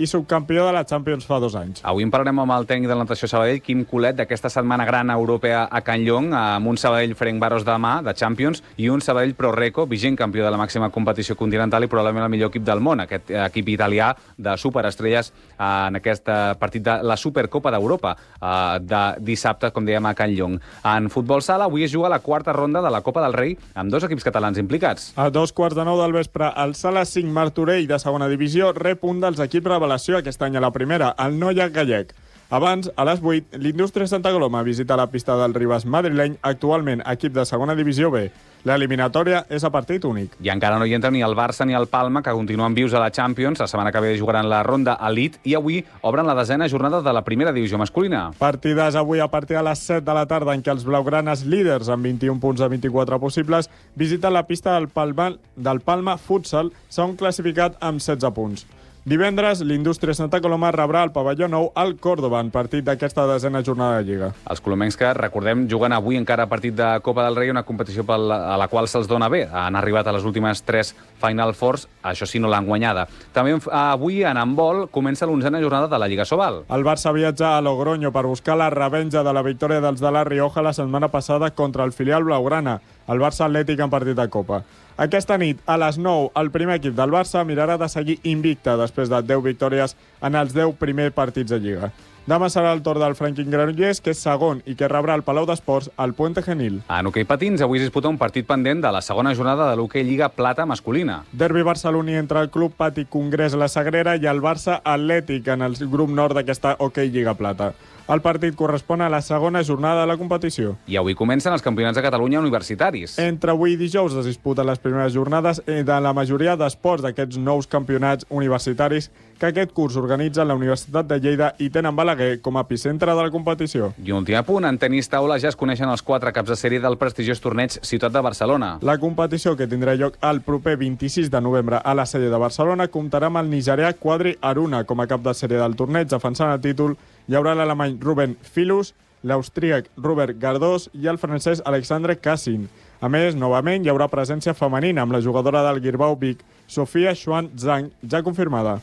i subcampió de la Champions fa dos anys. Avui en parlarem amb el tècnic de la natació Sabadell, Quim Colet, d'aquesta setmana gran europea a Can Llong, amb un Sabadell Ferencváros demà, de Champions, i un Sabadell Pro Reco, vigent campió de la màxima competició continental i probablement el millor equip del món, aquest equip italià de superestrelles en aquest partit de la Supercopa d'Europa de dissabte, com dèiem, a Can Llong. En futbol sala, avui es juga la quarta ronda de la Copa del Rei amb dos equips catalans implicats. A dos quarts de nou del vespre, el Sala cinc Martorell de segona divisió rep un dels equips revelació aquest any a la primera, el Noia Gallec. Abans, a les vuit, l'Indústria Santa Coloma visita la pista del Ribas madrileny, actualment equip de segona divisió B. L'eliminatòria és a partit únic. I encara no hi entra ni el Barça ni el Palma, que continuen vius a la Champions. La setmana que ve jugaran la ronda Elite i avui obren la desena jornada de la primera divisió masculina. Partides avui a partir de les set de la tarda, en què els blaugranes líders amb vint-i-un punts de vint-i-quatre possibles visiten la pista del Palma, del Palma Futsal, segon classificat amb setze punts. Divendres, l'Indústria Santa Coloma rebrà al pavelló nou al Córdoba en partit d'aquesta desena jornada de Lliga. Els colomencs que, recordem, juguen avui encara partit de Copa del Rei, una competició a la qual se'ls dona bé. Han arribat a les últimes tres Final Fours, això sí, no l'han guanyada. També avui, en handbol, comença l'onzena jornada de la Lliga Sobal. El Barça viatja a Logroño per buscar la revenja de la victòria dels de la Rioja la setmana passada contra el filial blaugrana, el Barça Atlètic en partit de Copa. Aquesta nit, a les nou, el primer equip del Barça mirarà de seguir invicte després de deu victòries en els deu primers partits de Lliga. Demà serà el torn del Franklin Granollers, que és segon i que rebrà el Palau d'Esports al Puente Genil. En hoquei patins, avui es disputa un partit pendent de la segona jornada de l'hoquei Lliga Plata masculina. Derbi barceloní entre el Club Pati Congrés La Sagrera i el Barça Atlètic en el grup nord d'aquesta hoquei Lliga Plata. El partit correspon a la segona jornada de la competició. I avui comencen els campionats de Catalunya universitaris. Entre avui i dijous es disputen les primeres jornades de la majoria d'esports d'aquests nous campionats universitaris que aquest curs organitza la Universitat de Lleida i tenen Balaguer com a epicentre de la competició. I un últim apunt, en tenis taula ja es coneixen els quatre caps de sèrie del prestigiós torneig Ciutat de Barcelona. La competició, que tindrà lloc el proper vint-i-sis de novembre a la sèrie de Barcelona, comptarà amb el nigerià Quadri Aruna com a cap de sèrie del torneig, defensant el títol. Hi haurà l'alemany Ruben Filus, l'austríac Robert Gardós i el francès Alexandre Cassin. A més, novament hi haurà presència femenina amb la jugadora del Girbau Vic, Sofia Xuan Zhang, ja confirmada.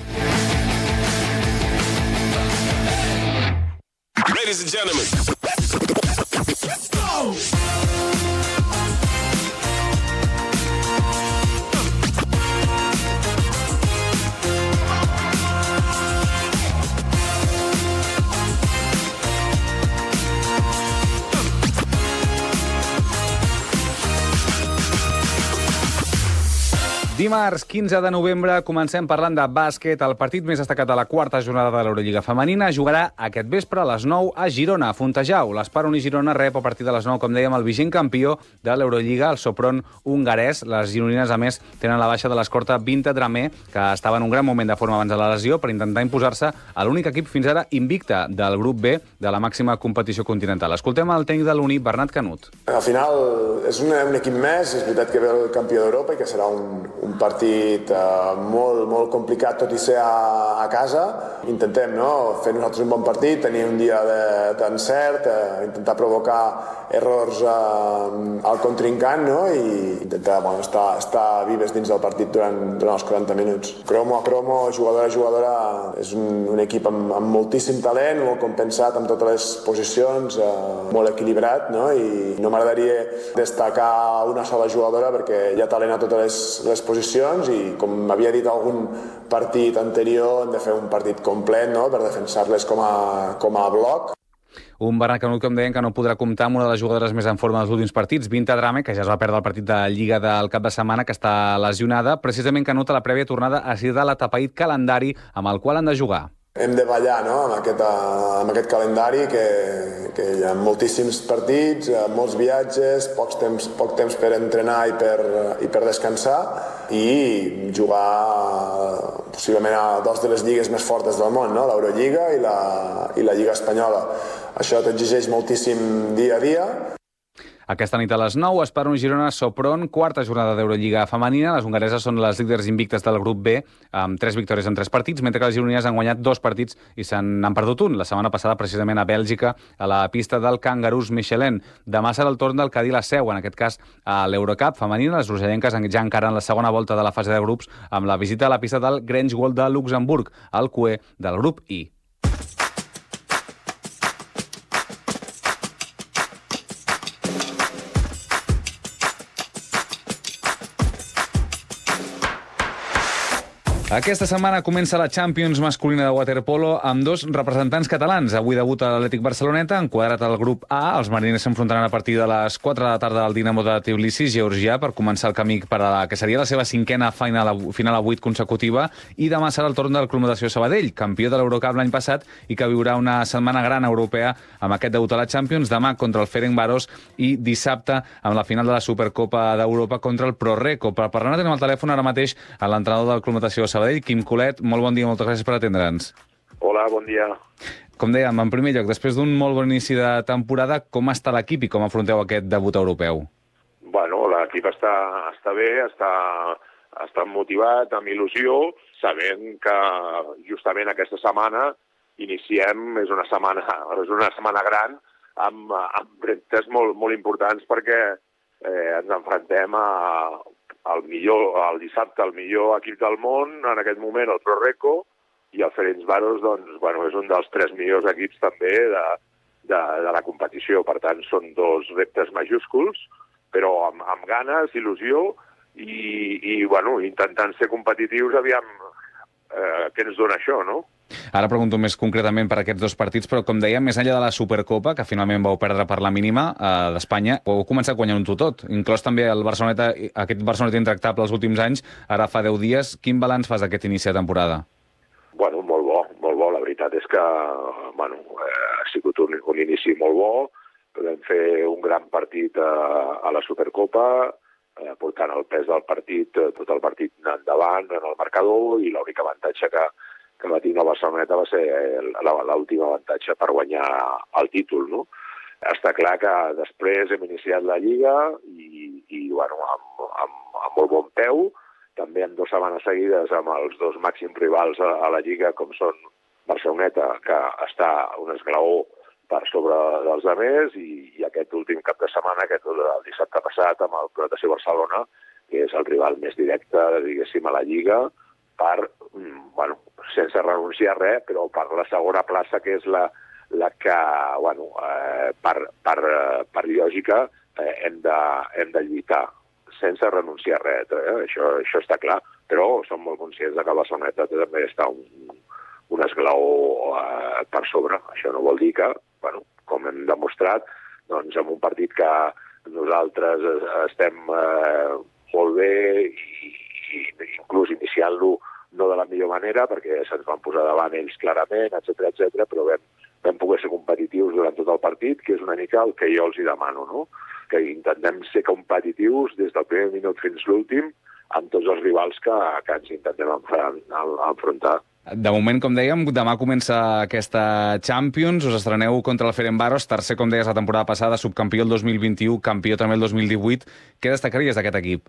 Ladies and gentlemen, let's go! Dimarts, quinze de novembre, comencem parlant de bàsquet. El partit més destacat de la quarta jornada de l'Eurolliga femenina jugarà aquest vespre a les nou a Girona, a Fontejau. L'Espar Uni Girona rep a partir de les nou, com dèiem, el vigent campió de l'Eurolliga, el Sopron hongarès. Les gironines, a més, tenen la baixa de l'escorta Vinta Dramé, que estava en un gran moment de forma abans de la lesió, per intentar imposar-se a l'únic equip fins ara invicte del grup B de la màxima competició continental. Escoltem el tècnic de l'Uni, Bernat Canut. Al final és un, un equip més, és veritat que ve el campió d'Europa i que serà un, un partit eh, molt, molt complicat, tot i ser a, a casa. Intentem, no?, fer nosaltres un bon partit, tenir un dia d'encert, eh, intentar provocar errors eh, al contrincant, no?, i intentar, bueno, estar, estar vives dins del partit durant, durant els quaranta minuts. Cromo a cromo, jugadora a jugadora, és un, un equip amb, amb moltíssim talent, molt compensat amb totes les posicions, eh, molt equilibrat, no?, i no m'agradaria destacar una sola jugadora perquè hi ha talent a totes les, les posicions i, com havia dit algun partit anterior, hem de fer un partit complet, no?, per defensar-les com a, com a bloc. Un Bernat Canut, com deien, que no podrà comptar amb una de les jugadores més en forma dels últims partits, Vinta Dramé, que ja es va perdre el partit de Lliga del cap de setmana, que està lesionada. Precisament Canut a la prèvia tornada a citar l'atapeït calendari amb el qual han de jugar. Hem de ballar, no?, amb aquest, amb aquest calendari que, que hi ha moltíssims partits, molts viatges, pocs temps, poc temps per entrenar i per, i per descansar i jugar possiblement a dues de les lligues més fortes del món, no?, l'Eurolliga i la, i la Lliga Espanyola. Això t'exigeix moltíssim dia a dia. Aquesta nit a les nou es para un Girona-Sopron, quarta jornada d'Eurolliga femenina. Les hongareses són les líders invictes del grup B, amb tres victòries en tres partits, mentre que les gironines han guanyat dos partits i se'n han perdut un. La setmana passada, precisament a Bèlgica, a la pista del Kangaroos Michelin. Demà serà el torn del Cadí la Seu, en aquest cas a l'Eurocup femenina. Les rosellenques ja encaren la segona volta de la fase de grups amb la visita a la pista del Grangewold de Luxemburg, el Q E del grup I. Aquesta setmana comença la Champions masculina de waterpolo amb dos representants catalans. Avui debuta l'Atlètic Barceloneta, enquadrat al grup A. Els mariners s'enfrontaran a partir de les quatre de la tarda al Dinamo de Tbilisi, Georgià, per començar el camí per a la que seria la seva cinquena final a, final a vuit consecutiva. I demà serà el torn del Club Natació Sabadell, campió de l'Eurocup l'any passat i que viurà una setmana gran europea amb aquest debut a la Champions, demà contra el Ferencváros i dissabte amb la final de la Supercopa d'Europa contra el ProReco. Per parlar tenim al telèfon ara mateix a l'entrenador del Club Natació Sabadell, Quim Colet. Molt bon dia, moltes gràcies per atendre'ns. Hola, bon dia. Com dèiem, en primer lloc, després d'un molt bon inici de temporada, com està l'equip i com afronteu aquest debut europeu? Bueno, l'equip està, està bé, està, està motivat, amb il·lusió, sabent que justament aquesta setmana iniciem, és una setmana, és una setmana gran, amb, amb reptes molt, molt importants perquè eh, ens enfrontem a el millor, el dissabte, el millor equip del món, en aquest moment el ProReco, i el Ferencváros, doncs, bueno, és un dels tres millors equips també de, de, de la competició. Per tant, són dos reptes majúsculs, però amb, amb ganes, il·lusió, i, i bueno, intentant ser competitius, aviam eh, què ens dona això, no? Ara pregunto més concretament per aquests dos partits, però com dèiem, més enllà de la Supercopa, que finalment vau perdre per la mínima eh, d'Espanya, heu començat guanyant-ho tot, inclòs també el Barceloneta, aquest Barceloneta intractable els últims anys, ara fa deu dies. Quin balanç fas d'aquest inici de temporada? Bueno, molt bo, molt bo. La veritat és que bueno, eh, ha sigut un, un inici molt bo. Podem fer un gran partit a, a la Supercopa, eh, portant el pes del partit, tot el partit endavant en el marcador, i l'únic avantatge que que va tenir el Barceloneta va ser l'últim avantatge per guanyar el títol, no? Està clar que després hem iniciat la Lliga i, i bueno, amb, amb, amb molt bon peu, també en dues setmanes seguides amb els dos màxims rivals a, a la Lliga, com són Barceloneta, que està un esglaó per sobre dels altres, i, i aquest últim cap de setmana, aquest el dissabte passat, amb el Club Natació Barcelona, que és el rival més directe, diguéssim, a la Lliga, per, bueno, sense renunciar a res, però per la segona plaça, que és la, la que, bueno, eh, per, per, per lògica, eh, hem, de, hem de lluitar, sense renunciar a res, eh? això, això està clar, però som molt conscients que la Barceloneta també està un, un esglaó eh, per sobre. Això no vol dir que, bueno, com hem demostrat, doncs en un partit que nosaltres estem eh, molt bé i i inclús iniciant-lo no de la millor manera, perquè se'ns van posar davant ells clarament, etcètera, etcètera, però vam, vam poder ser competitius durant tot el partit, que és una mica el que jo els hi demano, no? Que intentem ser competitius des del primer minut fins l'últim amb tots els rivals que, que ens intentem enfrontar. De moment, com dèiem, demà comença aquesta Champions, us estreneu contra el Ferencváros, tercer, com deies, la temporada passada, subcampió el dos mil vint-i-u, campió també el dos mil divuit. Què destacaries d'aquest equip?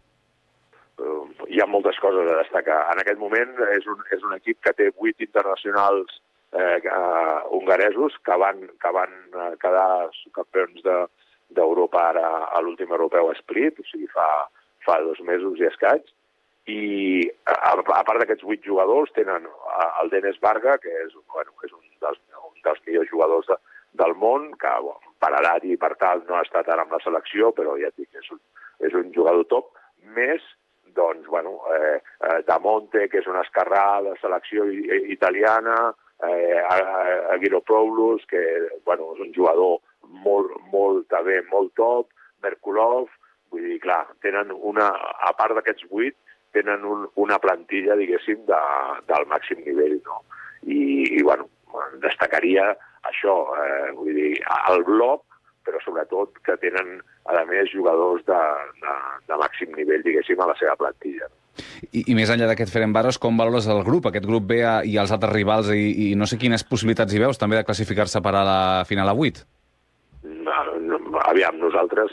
Hi ha moltes coses a destacar. En aquest moment és un, és un equip que té vuit internacionals eh, uh, hongaresos que van, que van uh, quedar subcampions d'Europa de, ara a l'últim europeu a Split, o sigui, fa, fa dos mesos i escaig. I a, a part d'aquests vuit jugadors tenen el Denis Varga, que és, bueno, és un, dels, un dels millors jugadors de, del món, que bueno, per edat i per tal no ha estat ara amb la selecció, però ja et dic, és un, és un jugador top, més doncs, bueno, eh, eh, Damonte, que és una esquerrà de selecció italiana, eh, Agiropoulos, que bueno, és un jugador molt, molt, també, molt top, Merkulov, vull dir, clar, tenen una, a part d'aquests vuit, tenen un, una plantilla, diguéssim, de, del màxim nivell, no? I, i bueno, destacaria això, eh, vull dir, el bloc, però sobretot que tenen, a més, jugadors de, de, de màxim nivell, diguéssim, a la seva plantilla. I, i més enllà d'aquest Ferencváros, com valores el grup, aquest grup B i els altres rivals, i, i no sé quines possibilitats hi veus també de classificar-se per a la final a vuit? No, no, aviam, nosaltres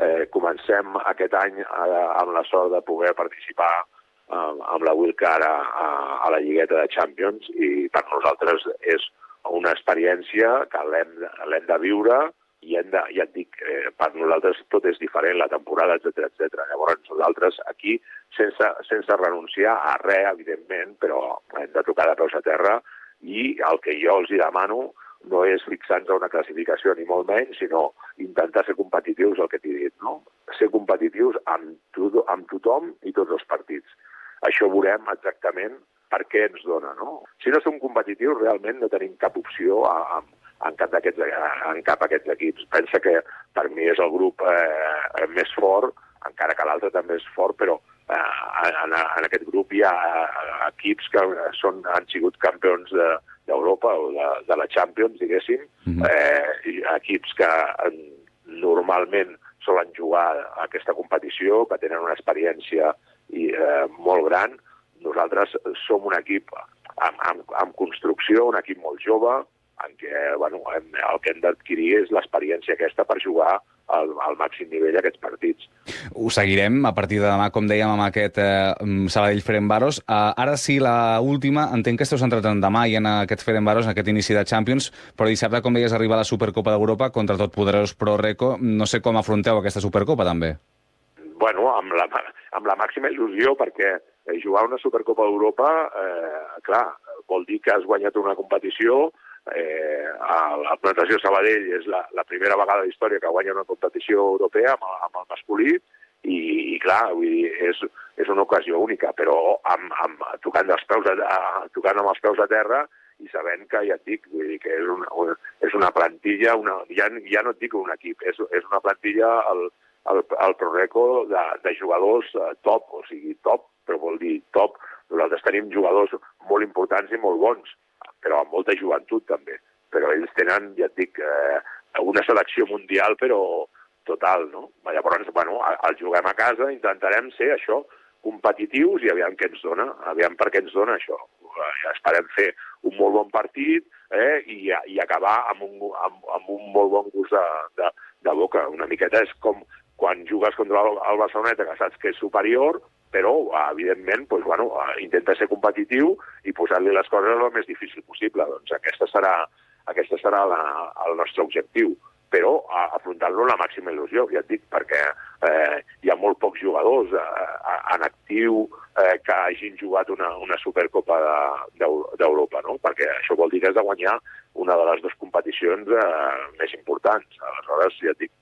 eh, comencem aquest any eh, amb la sort de poder participar eh, amb la Wildcard a, a, a la Lligueta de Champions, i per nosaltres és una experiència que l'hem de viure, i hem de, ja et dic, eh, per nosaltres tot és diferent, la temporada, etcètera, etcètera. Llavors nosaltres aquí, sense, sense renunciar a res, evidentment, però hem de tocar de peus a terra, i el que jo els hi demano no és fixar-nos a una classificació ni molt menys, sinó intentar ser competitius, el que t'he dit, no? Ser competitius amb, to amb tothom i tots els partits. Això veurem exactament per què ens dona, no? Si no som competitius, realment no tenim cap opció a, a, en cap d'aquests en cap d'aquests equips. Pensa que per mi és el grup eh, més fort, encara que l'altre també és fort, però eh, en, en aquest grup hi ha equips que són, han sigut campions de d'Europa o de, de la Champions, diguéssim, mm-hmm. eh, equips que eh, normalment solen jugar a aquesta competició, que tenen una experiència i, eh, molt gran. Nosaltres som un equip amb, amb, amb construcció, un equip molt jove, en què bueno, hem, el que hem d'adquirir és l'experiència aquesta per jugar al, al màxim nivell aquests partits. Ho seguirem a partir de demà, com dèiem, amb aquest eh, Sabadell-Ferencváros. Uh, ara sí, la última, entenc que esteu centrat en demà i en aquest Ferencváros, en aquest inici de Champions, però dissabte, com deies, arriba la Supercopa d'Europa contra tot poderós Pro Reco. No sé com afronteu aquesta Supercopa, també. Bueno, amb la, amb la màxima il·lusió, perquè jugar una Supercopa d'Europa, eh, clar, vol dir que has guanyat una competició. Eh, la Natació Sabadell és la, la primera vegada d'història que guanya una competició europea amb, amb el masculí, i, i clar, vull dir, és, és una ocasió única, però amb, amb, tocant, els peus a, a, tocant amb els peus a terra i sabent que, ja et dic, vull dir que és una, una, és una plantilla, una, ja, ja no et dic un equip, és, és una plantilla al, al, al Pro Reco de, de jugadors top, o sigui, top, però vol dir top. Nosaltres tenim jugadors molt importants i molt bons, però amb molta joventut també. Però ells tenen, ja et dic, eh, una selecció mundial, però total, no? Llavors, bueno, el juguem a casa, intentarem ser això, competitius, i aviam què ens dona, aviam per què ens dona això. Ja esperem fer un molt bon partit eh, i, i acabar amb un, amb, amb un molt bon gust de, de, de boca. Una miqueta és com quan jugues contra el, el Barceloneta, que saps que és superior, però, evidentment, doncs, bueno, intenta ser competitiu i posar-li les coses el més difícil possible. Doncs aquesta serà, aquesta serà la, el nostre objectiu, però afrontar-lo amb la màxima il·lusió, ja et dic, perquè eh, hi ha molt pocs jugadors eh, en actiu eh, que hagin jugat una, una Supercopa d'Europa, no? Perquè això vol dir que has de guanyar una de les dues competicions eh, més importants. Aleshores, ja et dic,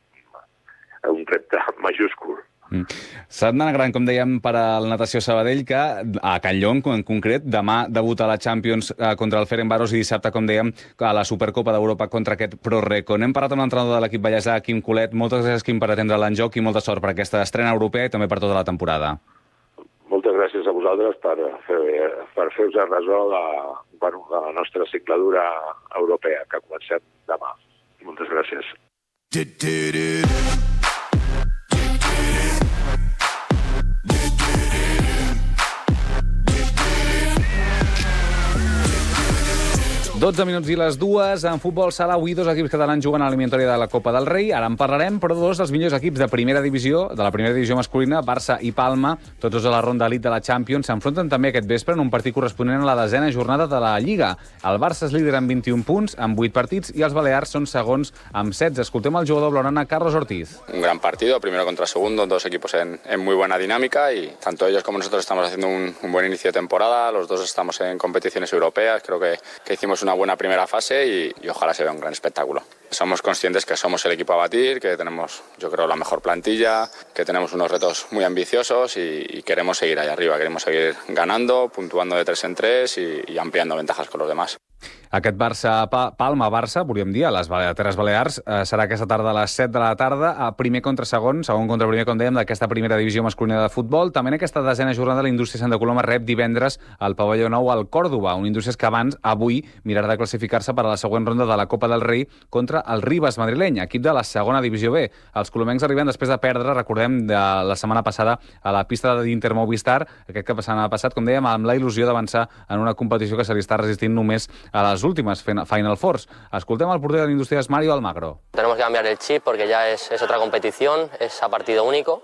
un repte majúscul. Mm. Setmana gran, com dèiem, per al Natació Sabadell, que a Can Llong, en concret, demà debuta a la Champions eh, contra el Ferencváros i dissabte, com dèiem, a la Supercopa d'Europa contra aquest Pro Reco. N'hem parlat amb l'entrenador de l'equip ballesà, Quim Colet. Moltes gràcies, Quim, per atendre l'enjoc i molta sort per aquesta estrena europea i també per tota la temporada. Moltes gràcies a vosaltres per fer, per fer-vos a ressò de, bueno, de la nostra cicladura europea, que comencem demà. Moltes gràcies. dotze minuts i les dues. En futbol sala, avui dos equips catalans juguen a l'eliminatòria de la Copa del Rei. Ara en parlarem, però dos dels millors equips de primera divisió, de la primera divisió masculina, Barça i Palma, tots dos a la ronda elit de la Champions, s'enfronten també aquest vespre en un partit corresponent a la desena jornada de la Lliga. El Barça és líder amb vint-i-un punts, amb vuit partits, i els balears són segons amb setze. Escoltem el jugador blaugrana Carlos Ortiz. Un gran partido, primero contra segundo, dos equipos en, en muy buena dinámica, y tanto ellos como nosotros estamos haciendo un, un buen inicio de temporada. Los dos estamos en competiciones europeas, creo que, que hicimos una buena primera fase y, y ojalá se vea un gran espectáculo. Somos conscientes que somos el equipo a batir, que tenemos, yo creo, la mejor plantilla, que tenemos unos retos muy ambiciosos y, y queremos seguir ahí arriba, queremos seguir ganando, puntuando de tres en tres y, y ampliando ventajas con los demás. Aquest Barça-Palma-Barça, podríem dir, a les Terres Balears, eh, serà aquesta tarda a les set de la tarda, a primer contra segon, segon contra primer, com dèiem, d'aquesta primera divisió masculina de futbol. També en aquesta desena jornada la Indústria Santa Coloma rep divendres al pavelló nou al Còrdova, un Indústries que abans, avui, mirarà de classificar-se per a la següent ronda de la Copa del Rei contra el Ribes madrileny, equip de la segona divisió B. Els colomencs arriben després de perdre, recordem, de la setmana passada a la pista d'Inter Movistar, aquest cap de setmana passat, com dèiem, amb la il·lusió d'avançar en una competició que se li està resistint només a la les últimes Final Fours. Escoltem el porter de l'Industrias, Mario Almagro. Tenemos que cambiar el chip porque ya es, es otra competición, es a partido único.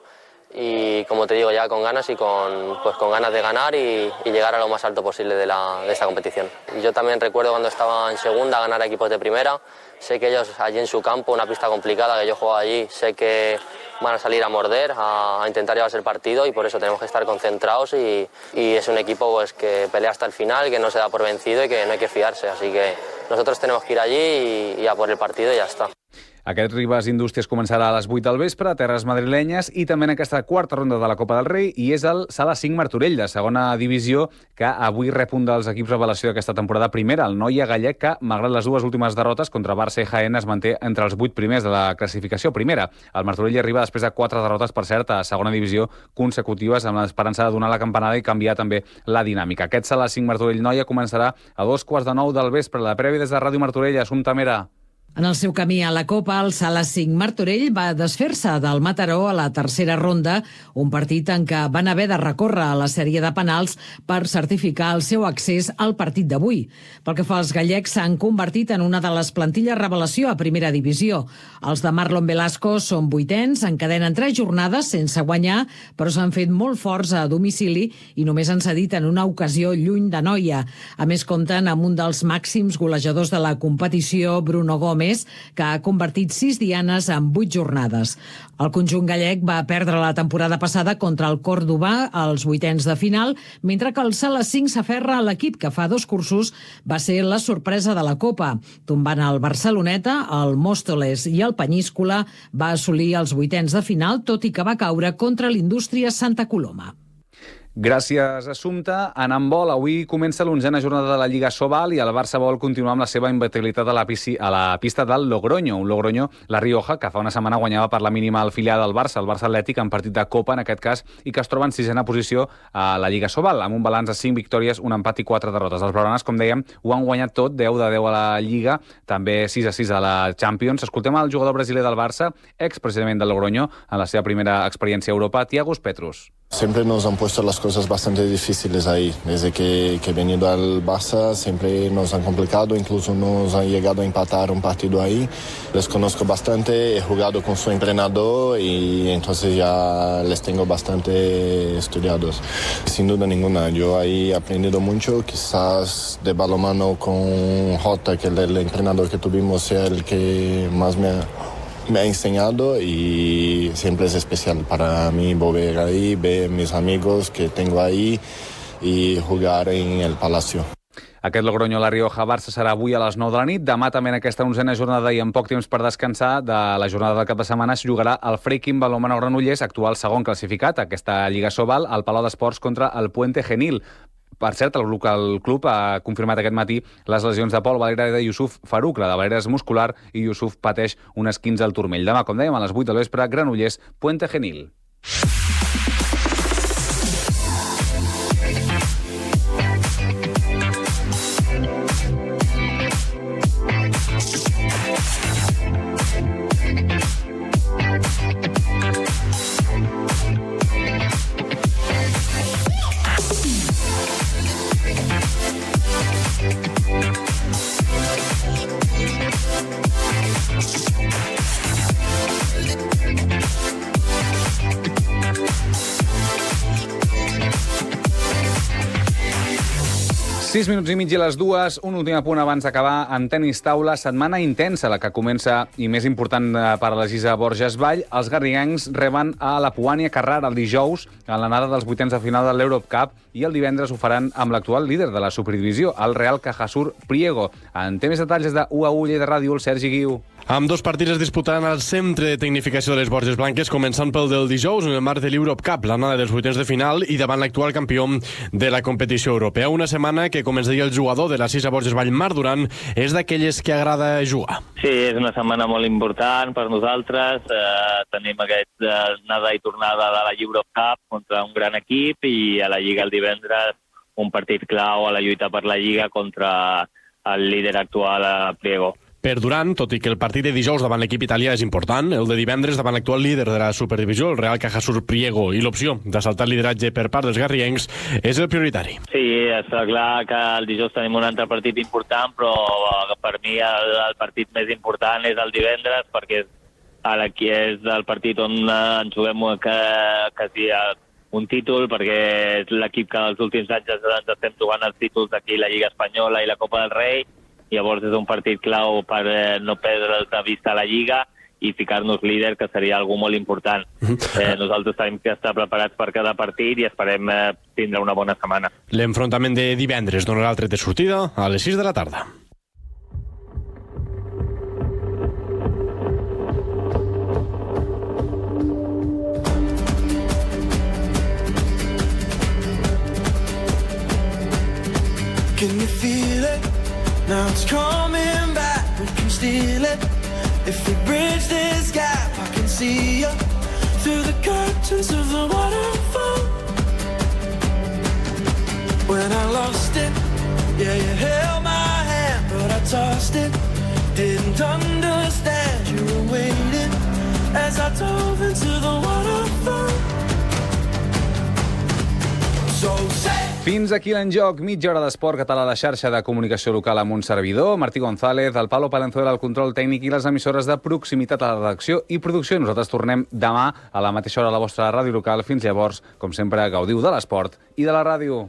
Y como te digo, ya con ganas y con, pues con ganas de ganar y, y llegar a lo más alto posible de, la, de esta competición. Yo también recuerdo cuando estaba en segunda ganar a equipos de primera. Sé que ellos allí en su campo, una pista complicada que yo juego allí, sé que van a salir a morder, a, a intentar llevarse el partido y por eso tenemos que estar concentrados y, y es un equipo pues, que pelea hasta el final, que no se da por vencido y que no hay que fiarse. Así que nosotros tenemos que ir allí y, y a por el partido y ya está. Aquest Ribas Indústries començarà a les vuit del vespre a terres madrilenyes i també en aquesta quarta ronda de la Copa del Rei i és el Sala cinc Martorell, de segona divisió, que avui rep un dels equips revelació d'aquesta temporada primera, el Noia Gallec, que, malgrat les dues últimes derrotes contra Barça i Jaén, es manté entre els vuit primers de la classificació primera. El Martorell arriba després de quatre derrotes, per cert, a segona divisió consecutives, amb l'esperança de donar la campanada i canviar també la dinàmica. Aquest Sala cinc Martorell Noia començarà a dos quarts de nou del vespre. La prèvia des de Ràdio Martorell, Assumpta Mera. En el seu camí a la Copa, el Sala cinc Martorell va desfer-se del Mataró a la tercera ronda, un partit en què van haver de recórrer a la sèrie de penals per certificar el seu accés al partit d'avui. Pel que fa als gallecs, s'han convertit en una de les plantilles revelació a primera divisió. Els de Marlon Velasco són vuitens, encadenen tres jornades sense guanyar, però s'han fet molt forts a domicili i només han cedit en una ocasió lluny de Noia. A més, compten amb un dels màxims golejadors de la competició, Bruno Gómez, que ha convertit sis dianes en vuit jornades. El conjunt gallec va perdre la temporada passada contra el Còrdova als vuitens de final, mentre que el Sala cinc s'aferra a l'equip que fa dos cursos va ser la sorpresa de la Copa. Tombant el Barceloneta, el Móstoles i el Penyíscola va assolir els vuitens de final, tot i que va caure contra l'Indústria Santa Coloma. Gràcies, Assumpta. En handbol, avui comença l'onzena jornada de la Lliga Sobal i el Barça vol continuar amb la seva imbatibilitat a la, pisci, a la pista del Logroño. Un Logroño, la Rioja, que fa una setmana guanyava per la mínima al filial del Barça, el Barça Atlètic, en partit de Copa, en aquest cas, i que es troba en sisena posició a la Lliga Sobal, amb un balanç de cinc victòries, un empat i quatre derrotes. Els blaugranes, com dèiem, ho han guanyat tot, deu de deu a la Lliga, també sis a sis a la Champions. Escoltem el jugador brasiler del Barça, ex precisament del Logroño, en la seva primera experiència a Europa, Thiago Petrus. Siempre nos han puesto las cosas bastante difíciles ahí. Desde que, que he venido al Barça siempre nos han complicado, incluso nos han llegado a empatar un partido ahí. Les conozco bastante, he jugado con su entrenador y entonces ya les tengo bastante estudiados. Sin duda ninguna, yo ahí he aprendido mucho, quizás de balonmano con Jota, que el, el entrenador que tuvimos, sea el que más me ha... me ha enseñado y siempre es especial para mí volver ahí, ver mis amigos que tengo ahí y jugar en el Palacio. Aquest Logroño-La Rioja-Barça serà avui a les nou de la nit. Demà també en aquesta onzena jornada i amb poc temps per descansar de la jornada del cap de setmana es jugarà el Freikin Balonmano Granollers, actual segon classificat, aquesta Lliga Sobal, al Palau d'Esports contra el Puente Genil. Per cert, el local club ha confirmat aquest matí les lesions de Pol Valera i de Yusuf Farouk. La de Valera és muscular i Yusuf pateix un esquinç al turmell. Demà, com dèiem, a les vuit del vespre, Granollers, Puente Genil. sis minuts i mig a les dues, un últim apunt abans d'acabar. En tenis taula, setmana intensa, la que comença i més important per a la Gisa Borges Vall. Els garriguencs reben a la Puània Carrara el dijous en l'anada dels vuitens de final de l'Europe Cup i el divendres ho faran amb l'actual líder de la superdivisió, el Real Cajasur Priego. En té més detalls de U A U Lleida Ràdio, el Sergi Guiu. Amb dos partits es disputaran al Centre de Tecnificació de les Borges Blanques, començant pel del dijous, en el marc de l'Europe Cup, l'anada dels vuitens de final i davant l'actual campió de la competició europea. Una setmana que, com ens deia el jugador de la Cisa Borges Vall, Marc Duran, és d'aquelles que agrada jugar. Sí, és una setmana molt important per nosaltres. Eh, tenim aquesta anada i tornada de la Europe Cup contra un gran equip i a la Lliga el divendres un partit clau a la lluita per la Lliga contra el líder actual, Priego. per Durant, tot i que el partit de dijous davant l'equip italià és important, el de divendres davant l'actual líder de la Superdivisió, el Real Cajasur Priego, i l'opció d'assaltar el lideratge per part dels garriencs és el prioritari. Sí, està clar que el dijous tenim un altre partit important, però per mi el, el partit més important és el divendres, perquè ara aquí és el partit on ens juguem que, que sigui un títol, perquè és l'equip que els últims anys ens estem jugant els títols aquí, la Lliga Espanyola i la Copa del Rei. Llavors és un partit clau per eh, no perdre de vista la Lliga i ficar-nos líder, que seria algo molt important. Eh, nosaltres tenim que estar preparats per cada partit i esperem eh, tindre una bona setmana. L'enfrontament de divendres donarà el tret de sortida a les sis de la tarda. Can you feel it? Now it's coming back, we can steal it. If we bridge this gap, I can see you through the curtains of the waterfall. When I lost it, yeah, you held my hand, but I tossed it. Didn't understand you were waiting as I dove into the waterfall. So say fins aquí l'enjoc, mitja hora d'esport català a la xarxa de comunicació local amb un servidor, Martí González, el Pablo Palenzuela al control tècnic i les emissores de proximitat a la redacció i producció. Nosaltres tornem demà a la mateixa hora a la vostra ràdio local. Fins llavors, com sempre, gaudiu de l'esport i de la ràdio.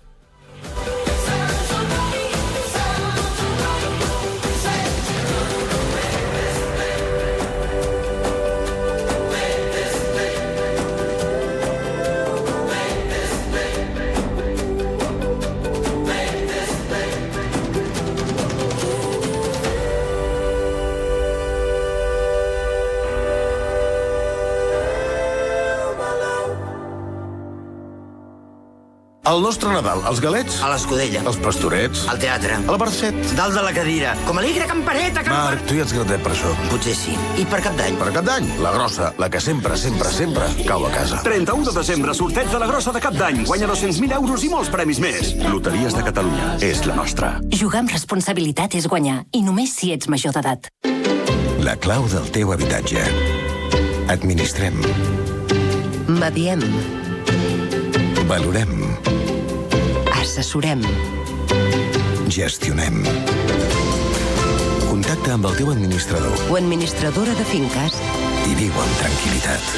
El nostre Nadal, els galets... A l'Escudella. Els pastorets... Al teatre. Al Barcet. Dalt de la cadira. Com a l'Igre Campareta, Campareta. Marc, tu ja ets grandet per això. Potser sí. I per Cap d'Any? Per Cap d'Any, la grossa, la que sempre, sempre, sempre cau a casa. trenta-u de desembre, sorteig de la grossa de Cap d'Any. Guanya dos-cents mil euros i molts premis més. Loteries de Catalunya. És la nostra. Jugar amb responsabilitat és guanyar, i només si ets major d'edat. La clau del teu habitatge. Administrem. Mediem. Valorem. Assessorem. Gestionem. Contacta amb el teu administrador. O administradora de finques. I viu amb tranquil·litat.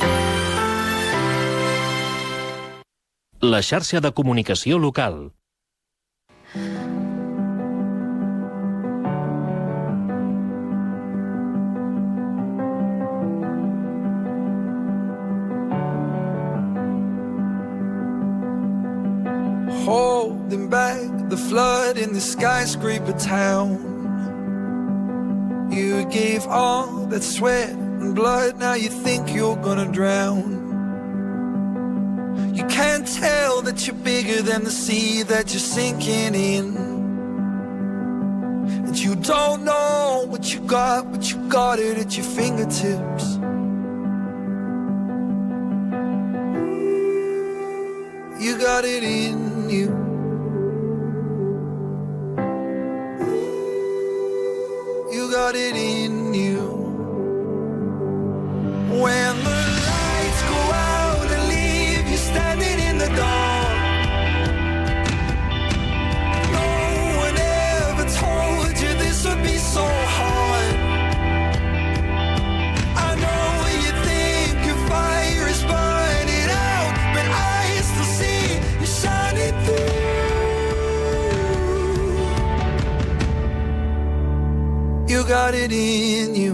La xarxa de comunicació local. Holding back the flood in the skyscraper town. You gave all that sweat and blood, now you think you're gonna drown. You can't tell that you're bigger than the sea that you're sinking in. And you don't know what you got, but you got it at your fingertips. You got it in you. You got it in you. When the lights go out and leave you standing in the dark, no one ever told you this would be so hard. I know you think your fire is burning out, but I still see you shining through. You got it in you.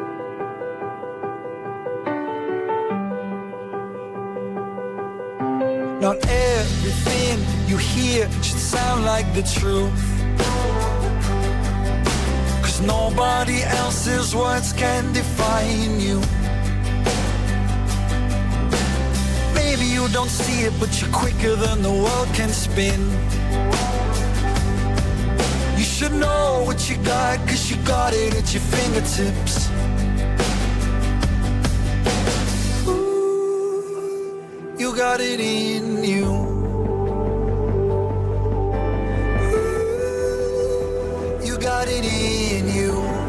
Not everything you hear should sound like the truth, 'cause nobody else's words can define you. Maybe you don't see it, but you're quicker than the world can spin. You should know what you got, 'cause you got it at your fingertips. You got it in you. You got it in you.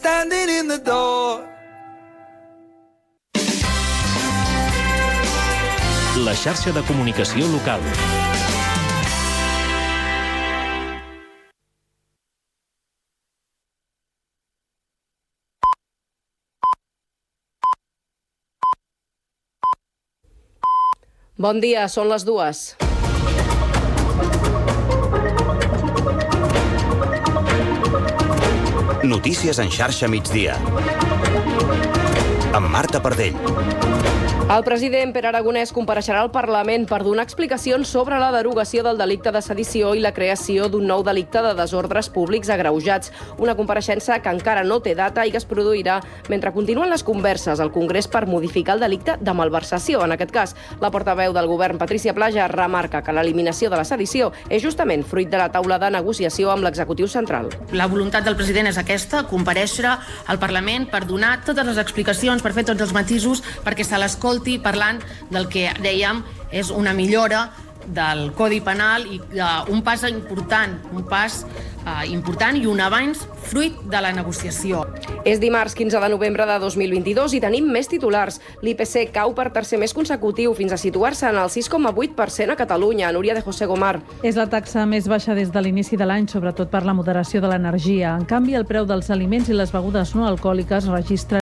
standing in the door. La xarxa de comunicació local. Bon dia, són les dues. Notícies en xarxa migdia. Amb Marta Pardell. El president Pere Aragonès compareixerà al Parlament per donar explicacions sobre la derogació del delicte de sedició i la creació d'un nou delicte de desordres públics agreujats. Una compareixença que encara no té data i que es produirà mentre continuen les converses al Congrés per modificar el delicte de malversació. En aquest cas, la portaveu del govern, Patrícia Plaja, remarca que l'eliminació de la sedició és justament fruit de la taula de negociació amb l'executiu central. La voluntat del president és aquesta, comparèixer al Parlament per donar totes les explicacions, per fer tots els matisos, perquè se l'escolti parlant del que dèiem és una millora del Codi Penal i uh, un pas important, un pas uh, important i un avanç fruit de la negociació. És dimarts quinze de novembre de dos mil vint-i-dos i tenim més titulars. L'I P C cau per tercer mes consecutiu fins a situar-se en el sis coma vuit per cent a Catalunya. Núria de José Gomar. És la taxa més baixa des de l'inici de l'any, sobretot per la moderació de l'energia. En canvi, el preu dels aliments i les begudes no alcohòliques registra